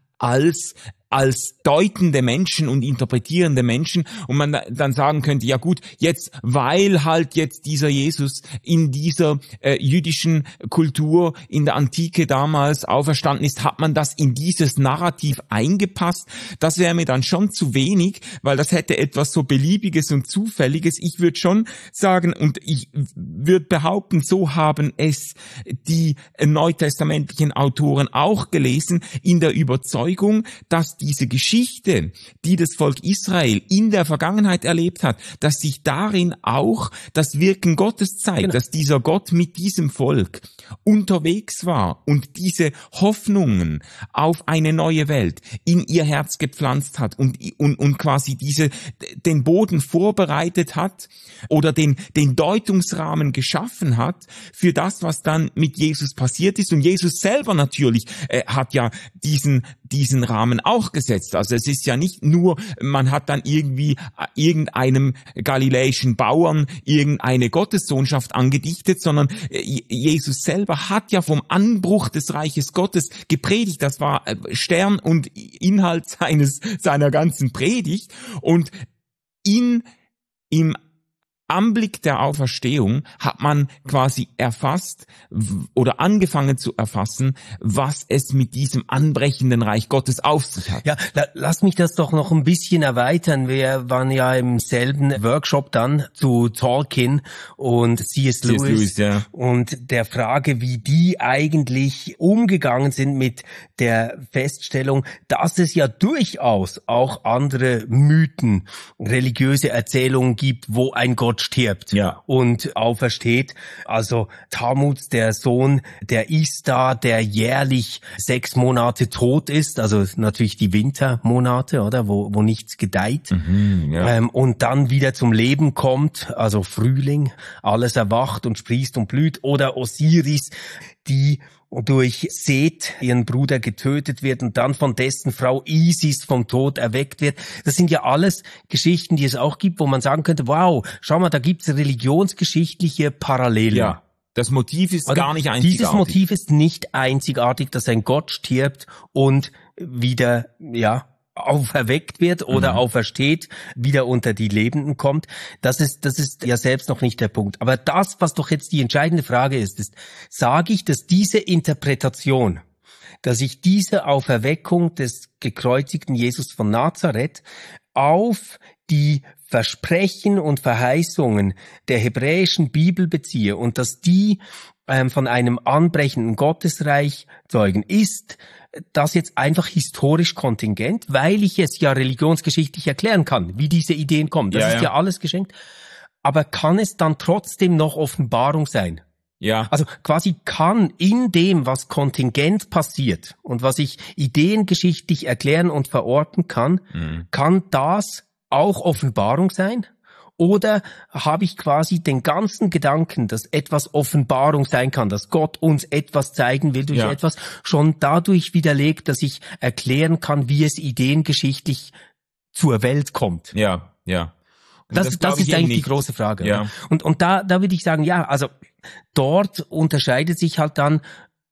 S5: als als deutende Menschen und interpretierende Menschen und man dann sagen könnte, ja gut, jetzt, weil halt jetzt dieser Jesus in dieser äh, jüdischen Kultur in der Antike damals auferstanden ist, hat man das in dieses Narrativ eingepasst. Das wäre mir dann schon zu wenig, weil das hätte etwas so Beliebiges und Zufälliges. Ich würde schon sagen und ich würde behaupten, so haben es die neutestamentlichen Autoren auch gelesen, in der Überzeugung, dass diese Geschichte, die das Volk Israel in der Vergangenheit erlebt hat, dass sich darin auch das Wirken Gottes zeigt, genau. Dass dieser Gott mit diesem Volk unterwegs war und diese Hoffnungen auf eine neue Welt in ihr Herz gepflanzt hat und, und, und quasi diese, den Boden vorbereitet hat oder den, den Deutungsrahmen geschaffen hat für das, was dann mit Jesus passiert ist. Und Jesus selber natürlich äh, hat ja diesen, diesen Rahmen auch gesetzt. Also es ist ja nicht nur, man hat dann irgendwie irgendeinem galiläischen Bauern irgendeine Gottessohnschaft angedichtet, sondern Jesus selber hat ja vom Anbruch des Reiches Gottes gepredigt. Das war Stern und Inhalt seines, seiner ganzen Predigt. Und in, im Anblick der Auferstehung hat man quasi erfasst oder angefangen zu erfassen, was es mit diesem anbrechenden Reich Gottes auf sich hat.
S4: Ja, la, lass mich das doch noch ein bisschen erweitern. Wir waren ja im selben Workshop dann zu Tolkien und C S. Lewis, Lewis ja. und der Frage, wie die eigentlich umgegangen sind mit der Feststellung, dass es ja durchaus auch andere Mythen, religiöse Erzählungen gibt, wo ein Gott Gott stirbt
S5: Ja.
S4: und aufersteht. Also Tammuz, der Sohn der Istar, der jährlich sechs Monate tot ist, also natürlich die Wintermonate, oder, wo, wo nichts gedeiht,
S5: Mhm, ja.
S4: ähm, und dann wieder zum Leben kommt, also Frühling, alles erwacht und sprießt und blüht, oder Osiris, die durch Seth, ihren Bruder, getötet wird und dann von dessen Frau Isis vom Tod erweckt wird. Das sind ja alles Geschichten, die es auch gibt, wo man sagen könnte, wow, schau mal, da gibt's religionsgeschichtliche Parallelen.
S5: Ja. Das Motiv ist
S4: Oder?
S5: gar nicht einzigartig.
S4: Dieses Motiv ist nicht einzigartig, dass ein Gott stirbt und wieder, ja, auferweckt wird oder
S5: Mhm.
S4: aufersteht, wieder unter die Lebenden kommt. Das ist, das ist ja selbst noch nicht der Punkt. Aber das, was doch jetzt die entscheidende Frage ist, ist, sage ich, dass diese Interpretation, dass ich diese Auferweckung des gekreuzigten Jesus von Nazareth auf die Versprechen und Verheißungen der hebräischen Bibel beziehe und dass die ähm, von einem anbrechenden Gottesreich zeugen, ist das jetzt einfach historisch kontingent, weil ich es ja religionsgeschichtlich erklären kann, wie diese Ideen kommen. Das
S5: Ja,
S4: ist
S5: ja.
S4: ja alles geschenkt. Aber kann es dann trotzdem noch Offenbarung sein?
S5: Ja.
S4: Also quasi kann in dem, was kontingent passiert und was ich ideengeschichtlich erklären und verorten kann,
S5: Mhm.
S4: kann das auch Offenbarung sein? Oder habe ich quasi den ganzen Gedanken, dass etwas Offenbarung sein kann, dass Gott uns etwas zeigen will durch
S5: Ja.
S4: etwas, schon dadurch widerlegt, dass ich erklären kann, wie es ideengeschichtlich zur Welt kommt?
S5: Ja, ja. Und
S4: Das, das,
S5: glaub ich
S4: ist
S5: eben
S4: eigentlich die
S5: nicht.
S4: große Frage.
S5: Ja.
S4: Oder? Und, und da, da würde ich sagen, ja, also dort unterscheidet sich halt dann,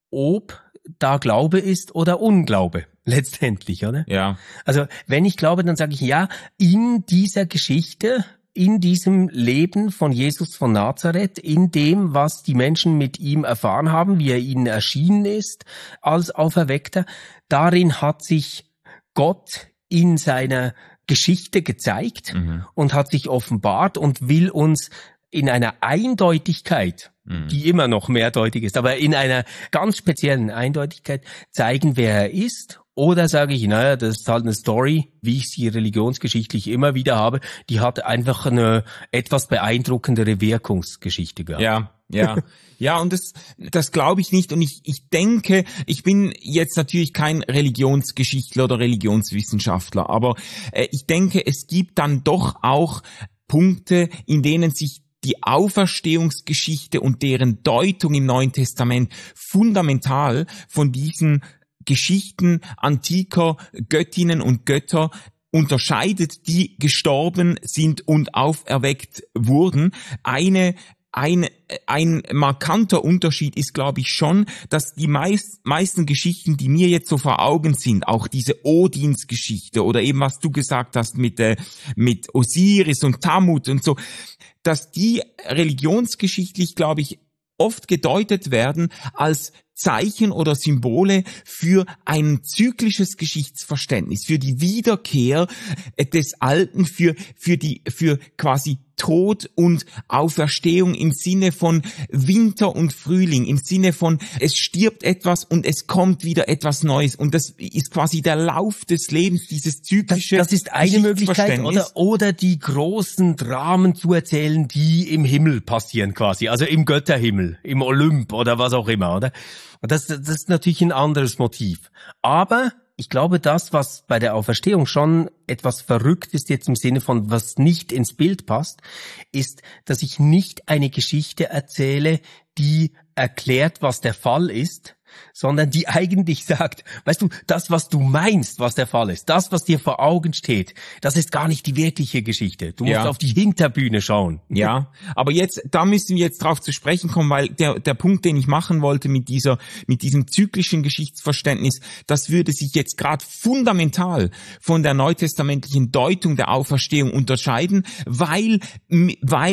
S4: ob da Glaube ist oder Unglaube, letztendlich, oder?
S5: Ja.
S4: Also wenn ich glaube, dann sage ich, ja, in dieser Geschichte, in diesem Leben von Jesus von Nazareth, in dem, was die Menschen mit ihm erfahren haben, wie er ihnen erschienen ist als Auferweckter, darin hat sich Gott in seiner Geschichte gezeigt
S5: Mhm.
S4: und hat sich offenbart und will uns in einer Eindeutigkeit,
S5: Mhm.
S4: die immer noch mehrdeutig ist, aber in einer ganz speziellen Eindeutigkeit zeigen, wer er ist. Oder sage ich, naja, das ist halt eine Story, wie ich sie religionsgeschichtlich immer wieder habe, die hat einfach eine etwas beeindruckendere Wirkungsgeschichte gehabt.
S5: Ja, ja. Ja, und das, das glaube ich nicht. Und ich, ich denke, ich bin jetzt natürlich kein Religionsgeschichtler oder Religionswissenschaftler, aber äh, ich denke, es gibt dann doch auch Punkte, in denen sich die Auferstehungsgeschichte und deren Deutung im Neuen Testament fundamental von diesen Geschichten antiker Göttinnen und Götter unterscheidet, die gestorben sind und auferweckt wurden. Eine Ein, ein markanter Unterschied ist, glaube ich, schon, dass die meist, meisten Geschichten, die mir jetzt so vor Augen sind, auch diese Odins-Geschichte oder eben was du gesagt hast mit, äh, mit Osiris und Tammuz und so, dass die religionsgeschichtlich, glaube ich, oft gedeutet werden als Zeichen oder Symbole für ein zyklisches Geschichtsverständnis, für die Wiederkehr des Alten, für, für die, für quasi Tod und Auferstehung im Sinne von Winter und Frühling, im Sinne von es stirbt etwas und es kommt wieder etwas Neues. Und das ist quasi der Lauf des Lebens, dieses zyklische
S4: Das, das ist eine Möglichkeit, oder, oder die großen Dramen zu erzählen, die im Himmel passieren quasi, also im Götterhimmel, im Olymp oder was auch immer, oder? Das, das ist natürlich ein anderes Motiv. Aber ich glaube, das, was bei der Auferstehung schon etwas verrückt ist, jetzt im Sinne von, was nicht ins Bild passt, ist, dass ich nicht eine Geschichte erzähle, die erklärt, was der Fall ist, sondern die eigentlich sagt, weißt du, das, was du meinst, was der Fall ist, das, was dir vor Augen steht, das ist gar nicht die wirkliche Geschichte. Du musst
S5: Ja.
S4: auf die Hinterbühne schauen.
S5: Ja, aber jetzt, da müssen wir jetzt drauf zu sprechen kommen, weil der, der Punkt, den ich machen wollte mit dieser, mit diesem zyklischen Geschichtsverständnis, das würde sich jetzt gerade fundamental von der neutestamentlichen Deutung der Auferstehung unterscheiden, weil, weil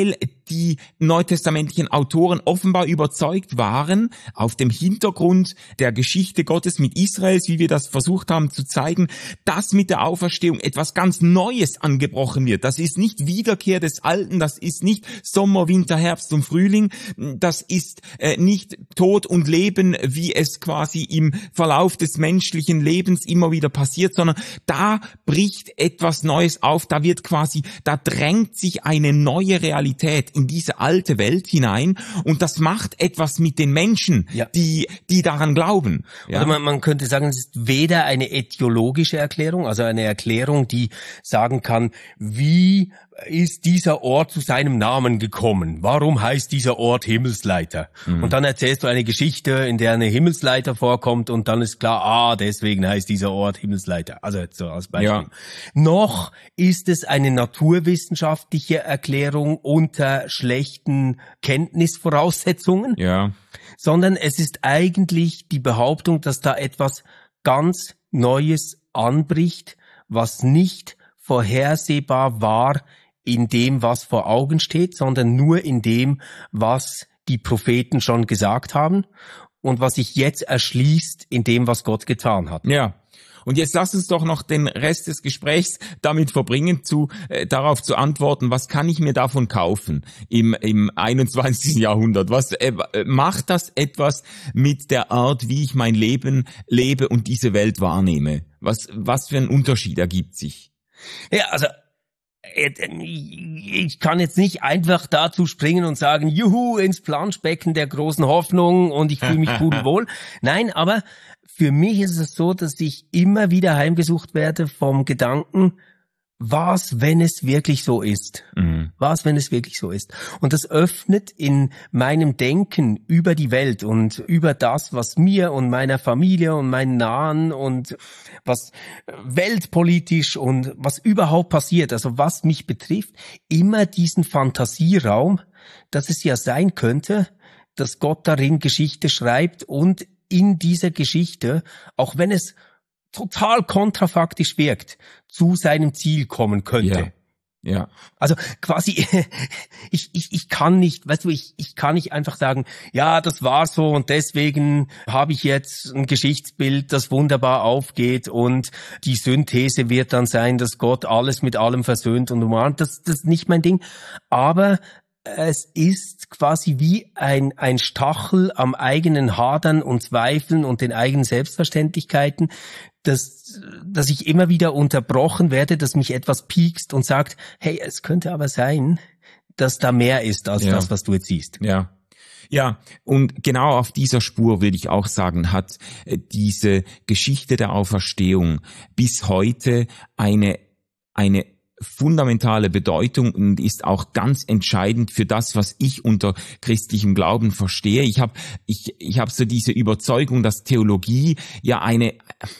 S5: die neutestamentlichen Autoren offenbar überzeugt waren, auf dem Hintergrund der Geschichte Gottes mit Israels, wie wir das versucht haben zu zeigen, dass mit der Auferstehung etwas ganz Neues angebrochen wird. Das ist nicht Wiederkehr des Alten, das ist nicht Sommer, Winter, Herbst und Frühling, das ist äh, nicht Tod und Leben, wie es quasi im Verlauf des menschlichen Lebens immer wieder passiert, sondern da bricht etwas Neues auf, da wird quasi, da drängt sich eine neue Realität in diese alte Welt hinein und das macht etwas mit den Menschen, ja. die die daran glauben.
S4: Ja? Oder man, man könnte sagen, es ist weder eine etiologische Erklärung, also eine Erklärung, die sagen kann, wie ist dieser Ort zu seinem Namen gekommen? Warum heißt dieser Ort Himmelsleiter? Mhm. Und dann erzählst du eine Geschichte, in der eine Himmelsleiter vorkommt und dann ist klar, ah, deswegen heißt dieser Ort Himmelsleiter. Also jetzt so als Beispiel. Ja. Noch ist es eine naturwissenschaftliche Erklärung unter schlechten Kenntnisvoraussetzungen,
S5: ja.
S4: sondern es ist eigentlich die Behauptung, dass da etwas ganz Neues anbricht, was nicht vorhersehbar war in dem, was vor Augen steht, sondern nur in dem, was die Propheten schon gesagt haben und was sich jetzt erschließt in dem, was Gott getan hat.
S5: Ja. Und jetzt lass uns doch noch den Rest des Gesprächs damit verbringen, zu äh, darauf zu antworten, was kann ich mir davon kaufen im im einundzwanzigsten Jahrhundert? Was äh, macht das etwas mit der Art, wie ich mein Leben lebe und diese Welt wahrnehme? Was was für ein Unterschied ergibt sich?
S4: Ja, also ich kann jetzt nicht einfach dazu springen und sagen, juhu, ins Planschbecken der großen Hoffnung und ich fühle mich pudelwohl. Nein, aber für mich ist es so, dass ich immer wieder heimgesucht werde vom Gedanken, was, wenn es wirklich so ist? Mhm. Was, wenn es wirklich so ist? Und das öffnet in meinem Denken über die Welt und über das, was mir und meiner Familie und meinen Nahen und was weltpolitisch und was überhaupt passiert, also was mich betrifft, immer diesen Fantasieraum, dass es ja sein könnte, dass Gott darin Geschichte schreibt und in dieser Geschichte, auch wenn es total kontrafaktisch wirkt, zu seinem Ziel kommen könnte.
S5: Ja. Ja.
S4: Also quasi, ich, ich, ich kann nicht, weißt du, ich, ich kann nicht einfach sagen, ja, das war so und deswegen habe ich jetzt ein Geschichtsbild, das wunderbar aufgeht und die Synthese wird dann sein, dass Gott alles mit allem versöhnt und umarmt. Das, das ist nicht mein Ding. Aber es ist quasi wie ein, ein Stachel am eigenen Hadern und Zweifeln und den eigenen Selbstverständlichkeiten, dass, dass ich immer wieder unterbrochen werde, dass mich etwas piekst und sagt, hey, es könnte aber sein, dass da mehr ist als ja. das, was du jetzt siehst.
S5: Ja. Ja, und genau auf dieser Spur würde ich auch sagen, hat diese Geschichte der Auferstehung bis heute eine, eine fundamentale Bedeutung und ist auch ganz entscheidend für das, was ich unter christlichem Glauben verstehe. Ich habe ich ich habe so diese Überzeugung, dass Theologie ja eine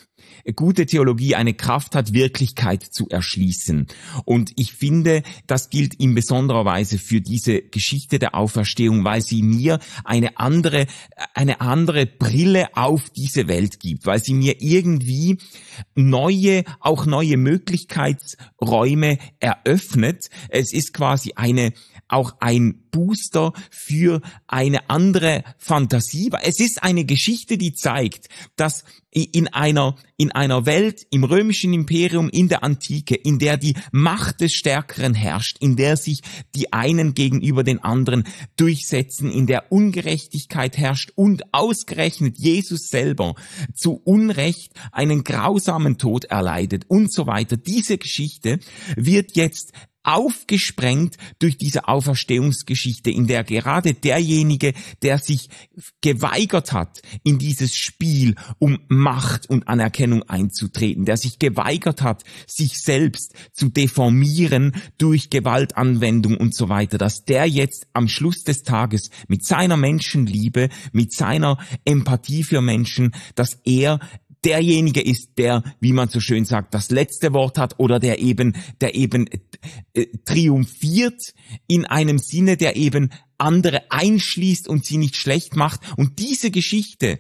S5: gute Theologie eine Kraft hat, Wirklichkeit zu erschließen. Und ich finde, das gilt in besonderer Weise für diese Geschichte der Auferstehung, weil sie mir eine andere, eine andere Brille auf diese Welt gibt, weil sie mir irgendwie neue, auch neue Möglichkeitsräume eröffnet. Es ist quasi eine, auch ein Booster für eine andere Fantasie. Es ist eine Geschichte, die zeigt, dass in einer, in einer Welt, im römischen Imperium, in der Antike, in der die Macht des Stärkeren herrscht, in der sich die einen gegenüber den anderen durchsetzen, in der Ungerechtigkeit herrscht und ausgerechnet Jesus selber zu Unrecht einen grausamen Tod erleidet und so weiter. Diese Geschichte wird jetzt aufgesprengt durch diese Auferstehungsgeschichte, in der gerade derjenige, der sich geweigert hat, in dieses Spiel um Macht und Anerkennung einzutreten, der sich geweigert hat, sich selbst zu deformieren durch Gewaltanwendung und so weiter, dass der jetzt am Schluss des Tages mit seiner Menschenliebe, mit seiner Empathie für Menschen, dass er derjenige ist, der, wie man so schön sagt, das letzte Wort hat oder der eben, der eben äh, triumphiert in einem Sinne, der eben andere einschließt und sie nicht schlecht macht. Und diese Geschichte,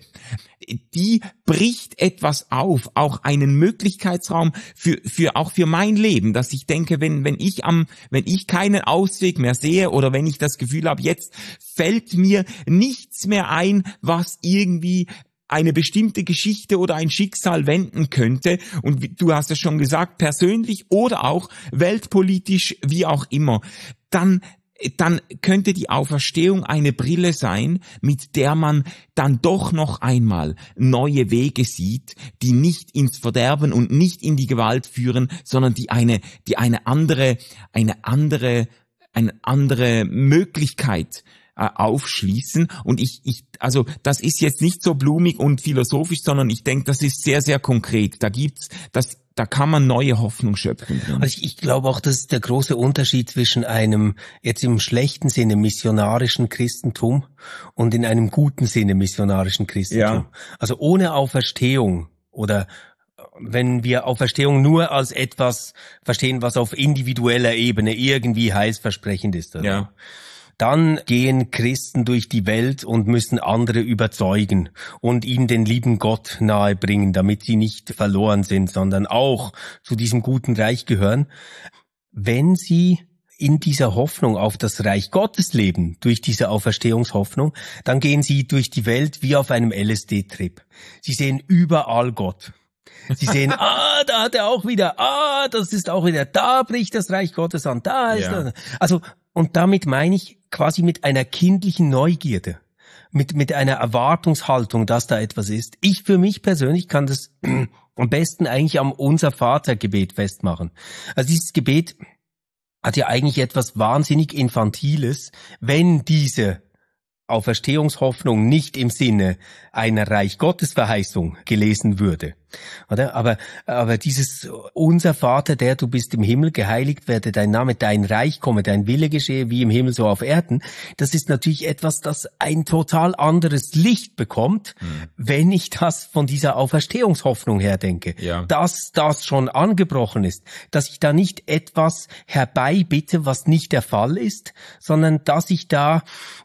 S5: die bricht etwas auf, auch einen Möglichkeitsraum für, für, auch für mein Leben, dass ich denke, wenn, wenn ich am, wenn ich keinen Ausweg mehr sehe oder wenn ich das Gefühl habe, jetzt fällt mir nichts mehr ein, was irgendwie eine bestimmte Geschichte oder ein Schicksal wenden könnte, und du hast es schon gesagt, persönlich oder auch weltpolitisch, wie auch immer, dann dann könnte die Auferstehung eine Brille sein, mit der man dann doch noch einmal neue Wege sieht, die nicht ins Verderben und nicht in die Gewalt führen, sondern die eine, die eine andere, eine andere, eine andere Möglichkeit äh, aufschließen. Und ich, ich, also das ist jetzt nicht so blumig und philosophisch, sondern ich denke, das ist sehr, sehr konkret. Da gibt's das. Da kann man neue Hoffnung schöpfen.
S4: Also ich, ich glaube auch, das ist der große Unterschied zwischen einem jetzt im schlechten Sinne missionarischen Christentum und in einem guten Sinne missionarischen Christentum. Ja. Also ohne Auferstehung oder wenn wir Auferstehung nur als etwas verstehen, was auf individueller Ebene irgendwie heilsversprechend ist. Oder? Ja. Dann gehen Christen durch die Welt und müssen andere überzeugen und ihnen den lieben Gott nahebringen, damit sie nicht verloren sind, sondern auch zu diesem guten Reich gehören. Wenn sie in dieser Hoffnung auf das Reich Gottes leben, durch diese Auferstehungshoffnung, dann gehen sie durch die Welt wie auf einem L S D-Trip. Sie sehen überall Gott. Sie sehen, ah, da hat er auch wieder, ah, das ist auch wieder, da bricht das Reich Gottes an, da ist ja. das. Also, und damit meine ich quasi mit einer kindlichen Neugierde, mit mit einer Erwartungshaltung, dass da etwas ist. Ich für mich persönlich kann das am besten eigentlich am Unser-Vater-Gebet festmachen. Also dieses Gebet hat ja eigentlich etwas wahnsinnig Infantiles, wenn diese Auferstehungshoffnung nicht im Sinne einer Reich-Gottes-Verheißung gelesen würde. Oder? Aber, aber dieses Unser Vater, der du bist im Himmel, geheiligt werde dein Name, dein Reich komme, dein Wille geschehe, wie im Himmel so auf Erden, das ist natürlich etwas, das ein total anderes Licht bekommt, mhm. wenn ich das von dieser Auferstehungshoffnung her denke. Ja. Dass das schon angebrochen ist, dass ich da nicht etwas herbeibitte, was nicht der Fall ist, sondern dass ich da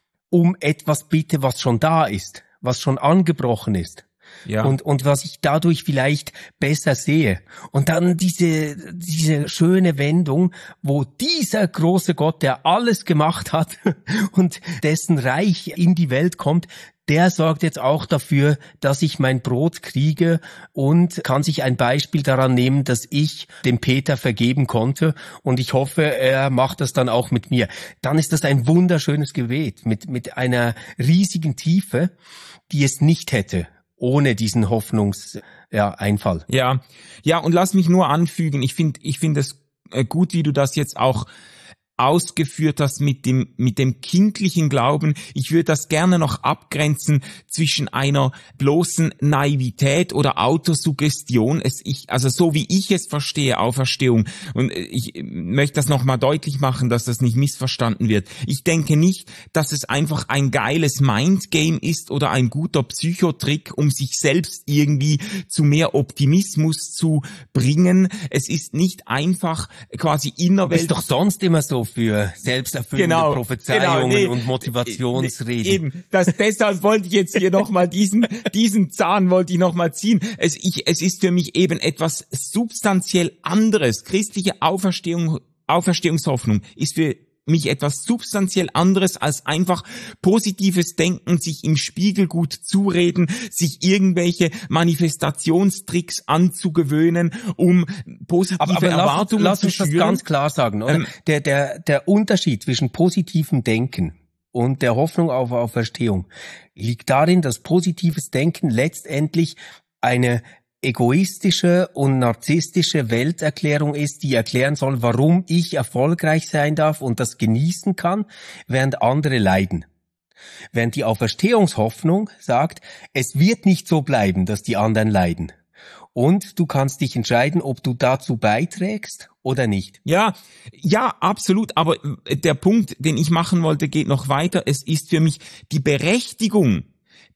S4: um etwas bitte, was schon da ist, was schon angebrochen ist. Ja. Und, und was ich dadurch vielleicht besser sehe. Und dann diese, diese schöne Wendung, wo dieser große Gott, der alles gemacht hat und dessen Reich in die Welt kommt, der sorgt jetzt auch dafür, dass ich mein Brot kriege und kann sich ein Beispiel daran nehmen, dass ich dem Peter vergeben konnte, und ich hoffe, er macht das dann auch mit mir. Dann ist das ein wunderschönes Gebet mit, mit einer riesigen Tiefe, die es nicht hätte ohne diesen Hoffnungseinfall. Ja, Einfall.
S5: ja, ja, und lass mich nur anfügen, ich finde ich finde es gut, wie du das jetzt auch ausgeführt hast mit dem mit dem kindlichen Glauben. Ich würde das gerne noch abgrenzen zwischen einer bloßen Naivität oder Autosuggestion. Es ich also so wie ich es verstehe, Auferstehung, und ich möchte das noch mal deutlich machen, dass das nicht missverstanden wird. Ich denke nicht, dass es einfach ein geiles Mindgame ist oder ein guter Psychotrick, um sich selbst irgendwie zu mehr Optimismus zu bringen. Es ist nicht einfach quasi innerweltlich.
S4: Ist doch sonst immer so für selbsterfüllende genau, Prophezeiungen genau, nee, und Motivationsreden.
S5: Eben, das, deshalb wollte ich jetzt hier nochmal diesen, diesen Zahn wollte ich nochmal ziehen. Es, ich, es ist für mich eben etwas substanziell anderes. Christliche Auferstehung, Auferstehungshoffnung ist für mich etwas substanziell anderes als einfach positives Denken, sich im Spiegel gut zureden, sich irgendwelche Manifestationstricks anzugewöhnen, um positive aber, aber Erwartungen
S4: lass, lass
S5: zu
S4: uns
S5: schüren.
S4: Das ganz klar sagen, oder? Ähm, der, der, der Unterschied zwischen positivem Denken und der Hoffnung auf Auferstehung liegt darin, dass positives Denken letztendlich eine egoistische und narzisstische Welterklärung ist, die erklären soll, warum ich erfolgreich sein darf und das genießen kann, während andere leiden. Während die Auferstehungshoffnung sagt, es wird nicht so bleiben, dass die anderen leiden. Und du kannst dich entscheiden, ob du dazu beiträgst oder nicht.
S5: Ja, ja, absolut. Aber der Punkt, den ich machen wollte, geht noch weiter. Es ist für mich die Berechtigung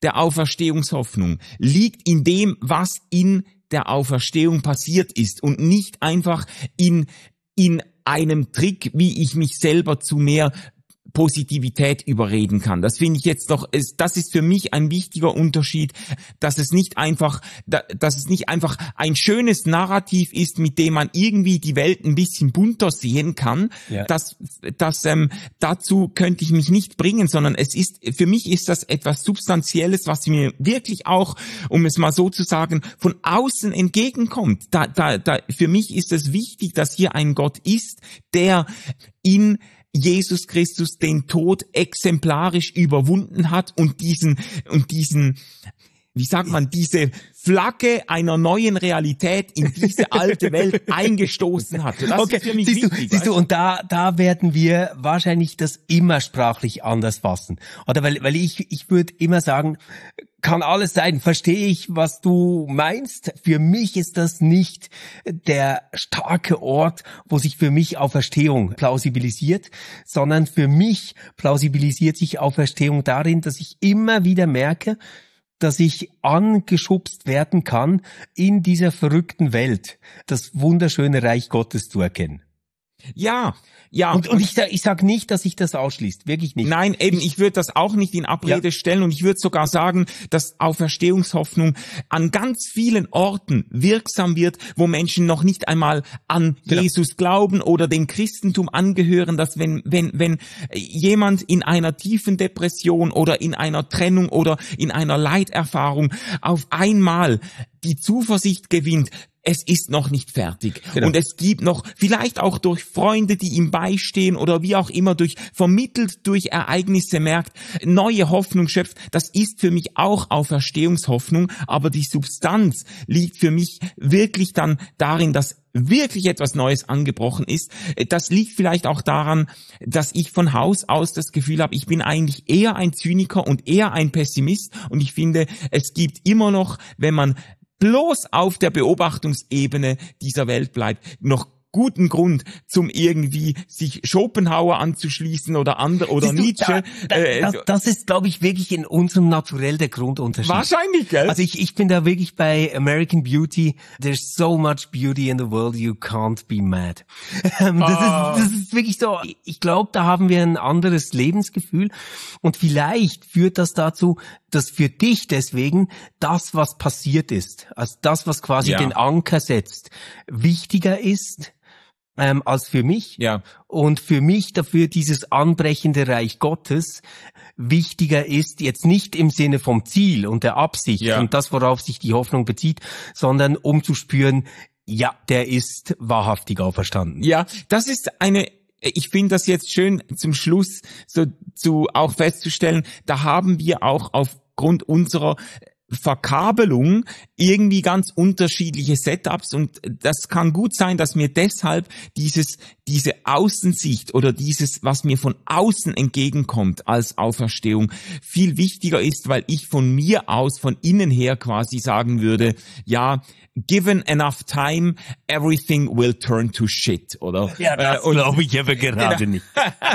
S5: der Auferstehungshoffnung liegt in dem, was in der Auferstehung passiert ist und nicht einfach in, in einem Trick, wie ich mich selber zu mehr Positivität überreden kann. Das finde ich jetzt doch, das ist für mich ein wichtiger Unterschied, dass es nicht einfach, dass es nicht einfach ein schönes Narrativ ist, mit dem man irgendwie die Welt ein bisschen bunter sehen kann. Ja. Das, das, ähm, dazu könnte ich mich nicht bringen, sondern es ist, für mich ist das etwas Substanzielles, was mir wirklich auch, um es mal so zu sagen, von außen entgegenkommt. Da, da, da, für mich ist es wichtig, dass hier ein Gott ist, der in Jesus Christus den Tod exemplarisch überwunden hat und diesen, und diesen, wie sagt man, diese Flagge einer neuen Realität in diese alte Welt eingestoßen hat. Das
S4: okay,
S5: ist für mich
S4: siehst
S5: wichtig.
S4: Du, siehst du, und da, da werden wir wahrscheinlich das immer sprachlich anders fassen. Oder weil, weil ich, ich würde immer sagen, kann alles sein, verstehe ich, was du meinst. Für mich ist das nicht der starke Ort, wo sich für mich Auferstehung plausibilisiert, sondern für mich plausibilisiert sich Auferstehung darin, dass ich immer wieder merke, dass ich angeschubst werden kann, in dieser verrückten Welt das wunderschöne Reich Gottes zu erkennen.
S5: Ja, ja.
S4: Und, und ich sag, ich sag nicht, dass sich das ausschließt, wirklich nicht.
S5: Nein, eben, ich würde das auch nicht in Abrede ja. stellen und ich würde sogar sagen, dass Auferstehungshoffnung an ganz vielen Orten wirksam wird, wo Menschen noch nicht einmal an genau. Jesus glauben oder dem Christentum angehören, dass wenn, wenn, wenn jemand in einer tiefen Depression oder in einer Trennung oder in einer Leiterfahrung auf einmal die Zuversicht gewinnt, es ist noch nicht fertig. Genau. Und es gibt noch, vielleicht auch durch Freunde, die ihm beistehen oder wie auch immer, durch vermittelt durch Ereignisse merkt, neue Hoffnung schöpft. Das ist für mich auch Auferstehungshoffnung, aber die Substanz liegt für mich wirklich dann darin, dass wirklich etwas Neues angebrochen ist. Das liegt vielleicht auch daran, dass ich von Haus aus das Gefühl habe, ich bin eigentlich eher ein Zyniker und eher ein Pessimist und ich finde, es gibt immer noch, wenn man bloß auf der Beobachtungsebene dieser Welt bleibt, noch guten Grund, zum irgendwie sich Schopenhauer anzuschließen oder andere oder du, Nietzsche.
S4: Da, da, äh, das, das ist, glaube ich, wirklich in unserem Naturell der Grundunterschied.
S5: Wahrscheinlich, gell?
S4: Also ich, ich bin da wirklich bei American Beauty. There's so much beauty in the world, you can't be mad. das,
S5: oh.
S4: ist, das ist wirklich so. Ich glaube, da haben wir ein anderes Lebensgefühl und vielleicht führt das dazu, dass für dich deswegen das, was passiert ist, also das, was quasi ja. den Anker setzt, wichtiger ist ähm, als für mich.
S5: Ja.
S4: Und für mich dafür dieses anbrechende Reich Gottes wichtiger ist, jetzt nicht im Sinne vom Ziel und der Absicht ja. und das, worauf sich die Hoffnung bezieht, sondern um zu spüren, ja, der ist wahrhaftig auferstanden.
S5: Ja, das ist eine... Ich finde das jetzt schön zum Schluss so zu auch festzustellen, da haben wir auch aufgrund unserer Verkabelung irgendwie ganz unterschiedliche Setups und das kann gut sein, dass mir deshalb dieses diese Außensicht oder dieses, was mir von außen entgegenkommt als Auferstehung, viel wichtiger ist, weil ich von mir aus, von innen her quasi sagen würde, ja, given enough time, everything will turn to shit, oder?
S4: Ja, das äh, glaube ich aber gerade nicht.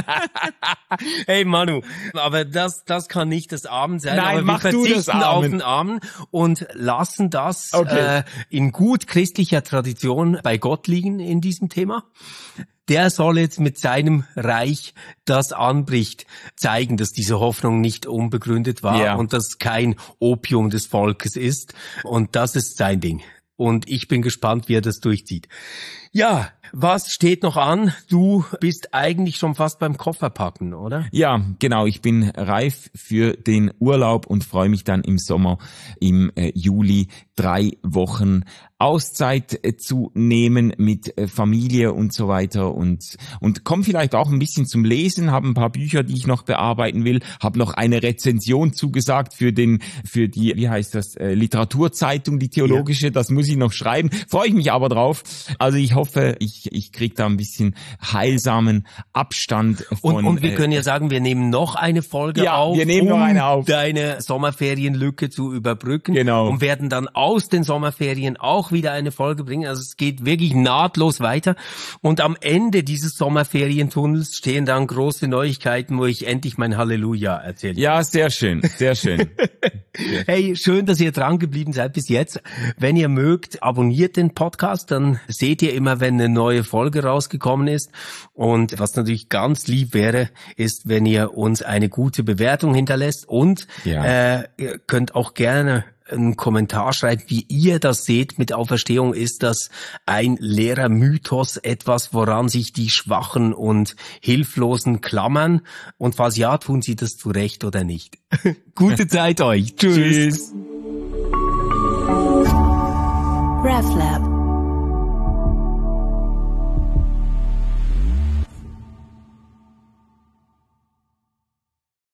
S4: Hey Manu, aber das das kann nicht das Amen sein.
S5: Nein,
S4: aber
S5: mach
S4: wir
S5: du das
S4: verzichten auf
S5: Amen.
S4: den Amen und lassen das
S5: okay.
S4: äh, in gut christlicher Tradition bei Gott liegen in diesem Thema. Der soll jetzt mit seinem Reich, das anbricht, zeigen, dass diese Hoffnung nicht unbegründet war
S5: ja.
S4: und dass kein Opium des Volkes ist. Und das ist sein Ding. Und ich bin gespannt, wie er das durchzieht. Ja, was steht noch an? Du bist eigentlich schon fast beim Kofferpacken, oder?
S5: Ja, genau. Ich bin reif für den Urlaub und freue mich dann im Sommer, im äh, Juli, drei Wochen Auszeit äh, zu nehmen mit äh, Familie und so weiter und und komme vielleicht auch ein bisschen zum Lesen, habe ein paar Bücher, die ich noch bearbeiten will, habe noch eine Rezension zugesagt für den für die, wie heißt das, äh, Literaturzeitung, die theologische, ja. Das muss ich noch schreiben. Freue ich mich aber drauf. Also ich hoffe, ich ich kriege da ein bisschen heilsamen Abstand von.
S4: Und, und wir können ja sagen, wir nehmen noch eine Folge
S5: ja,
S4: auf,
S5: wir nehmen
S4: um
S5: noch eine auf.
S4: deine Sommerferienlücke zu überbrücken.
S5: Genau.
S4: Und werden dann aus den Sommerferien auch wieder eine Folge bringen. Also es geht wirklich nahtlos weiter. Und am Ende dieses Sommerferientunnels stehen dann große Neuigkeiten, wo ich endlich mein Halleluja erzähle.
S5: Ja, sehr schön, sehr schön.
S4: Hey, schön, dass ihr dran geblieben seid bis jetzt. Wenn ihr mögt, abonniert den Podcast, dann seht ihr immer, wenn eine neue Folge rausgekommen ist. Und was natürlich ganz lieb wäre, ist, wenn ihr uns eine gute Bewertung hinterlässt. Und
S5: Ja.
S4: äh, ihr könnt auch gerne einen Kommentar schreibt, wie ihr das seht mit Auferstehung. Ist das ein leerer Mythos, etwas, woran sich die Schwachen und Hilflosen klammern? Und falls ja, tun sie das zu Recht oder nicht? Gute Zeit euch. Tschüss.
S5: Tschüss.
S2: RefLab.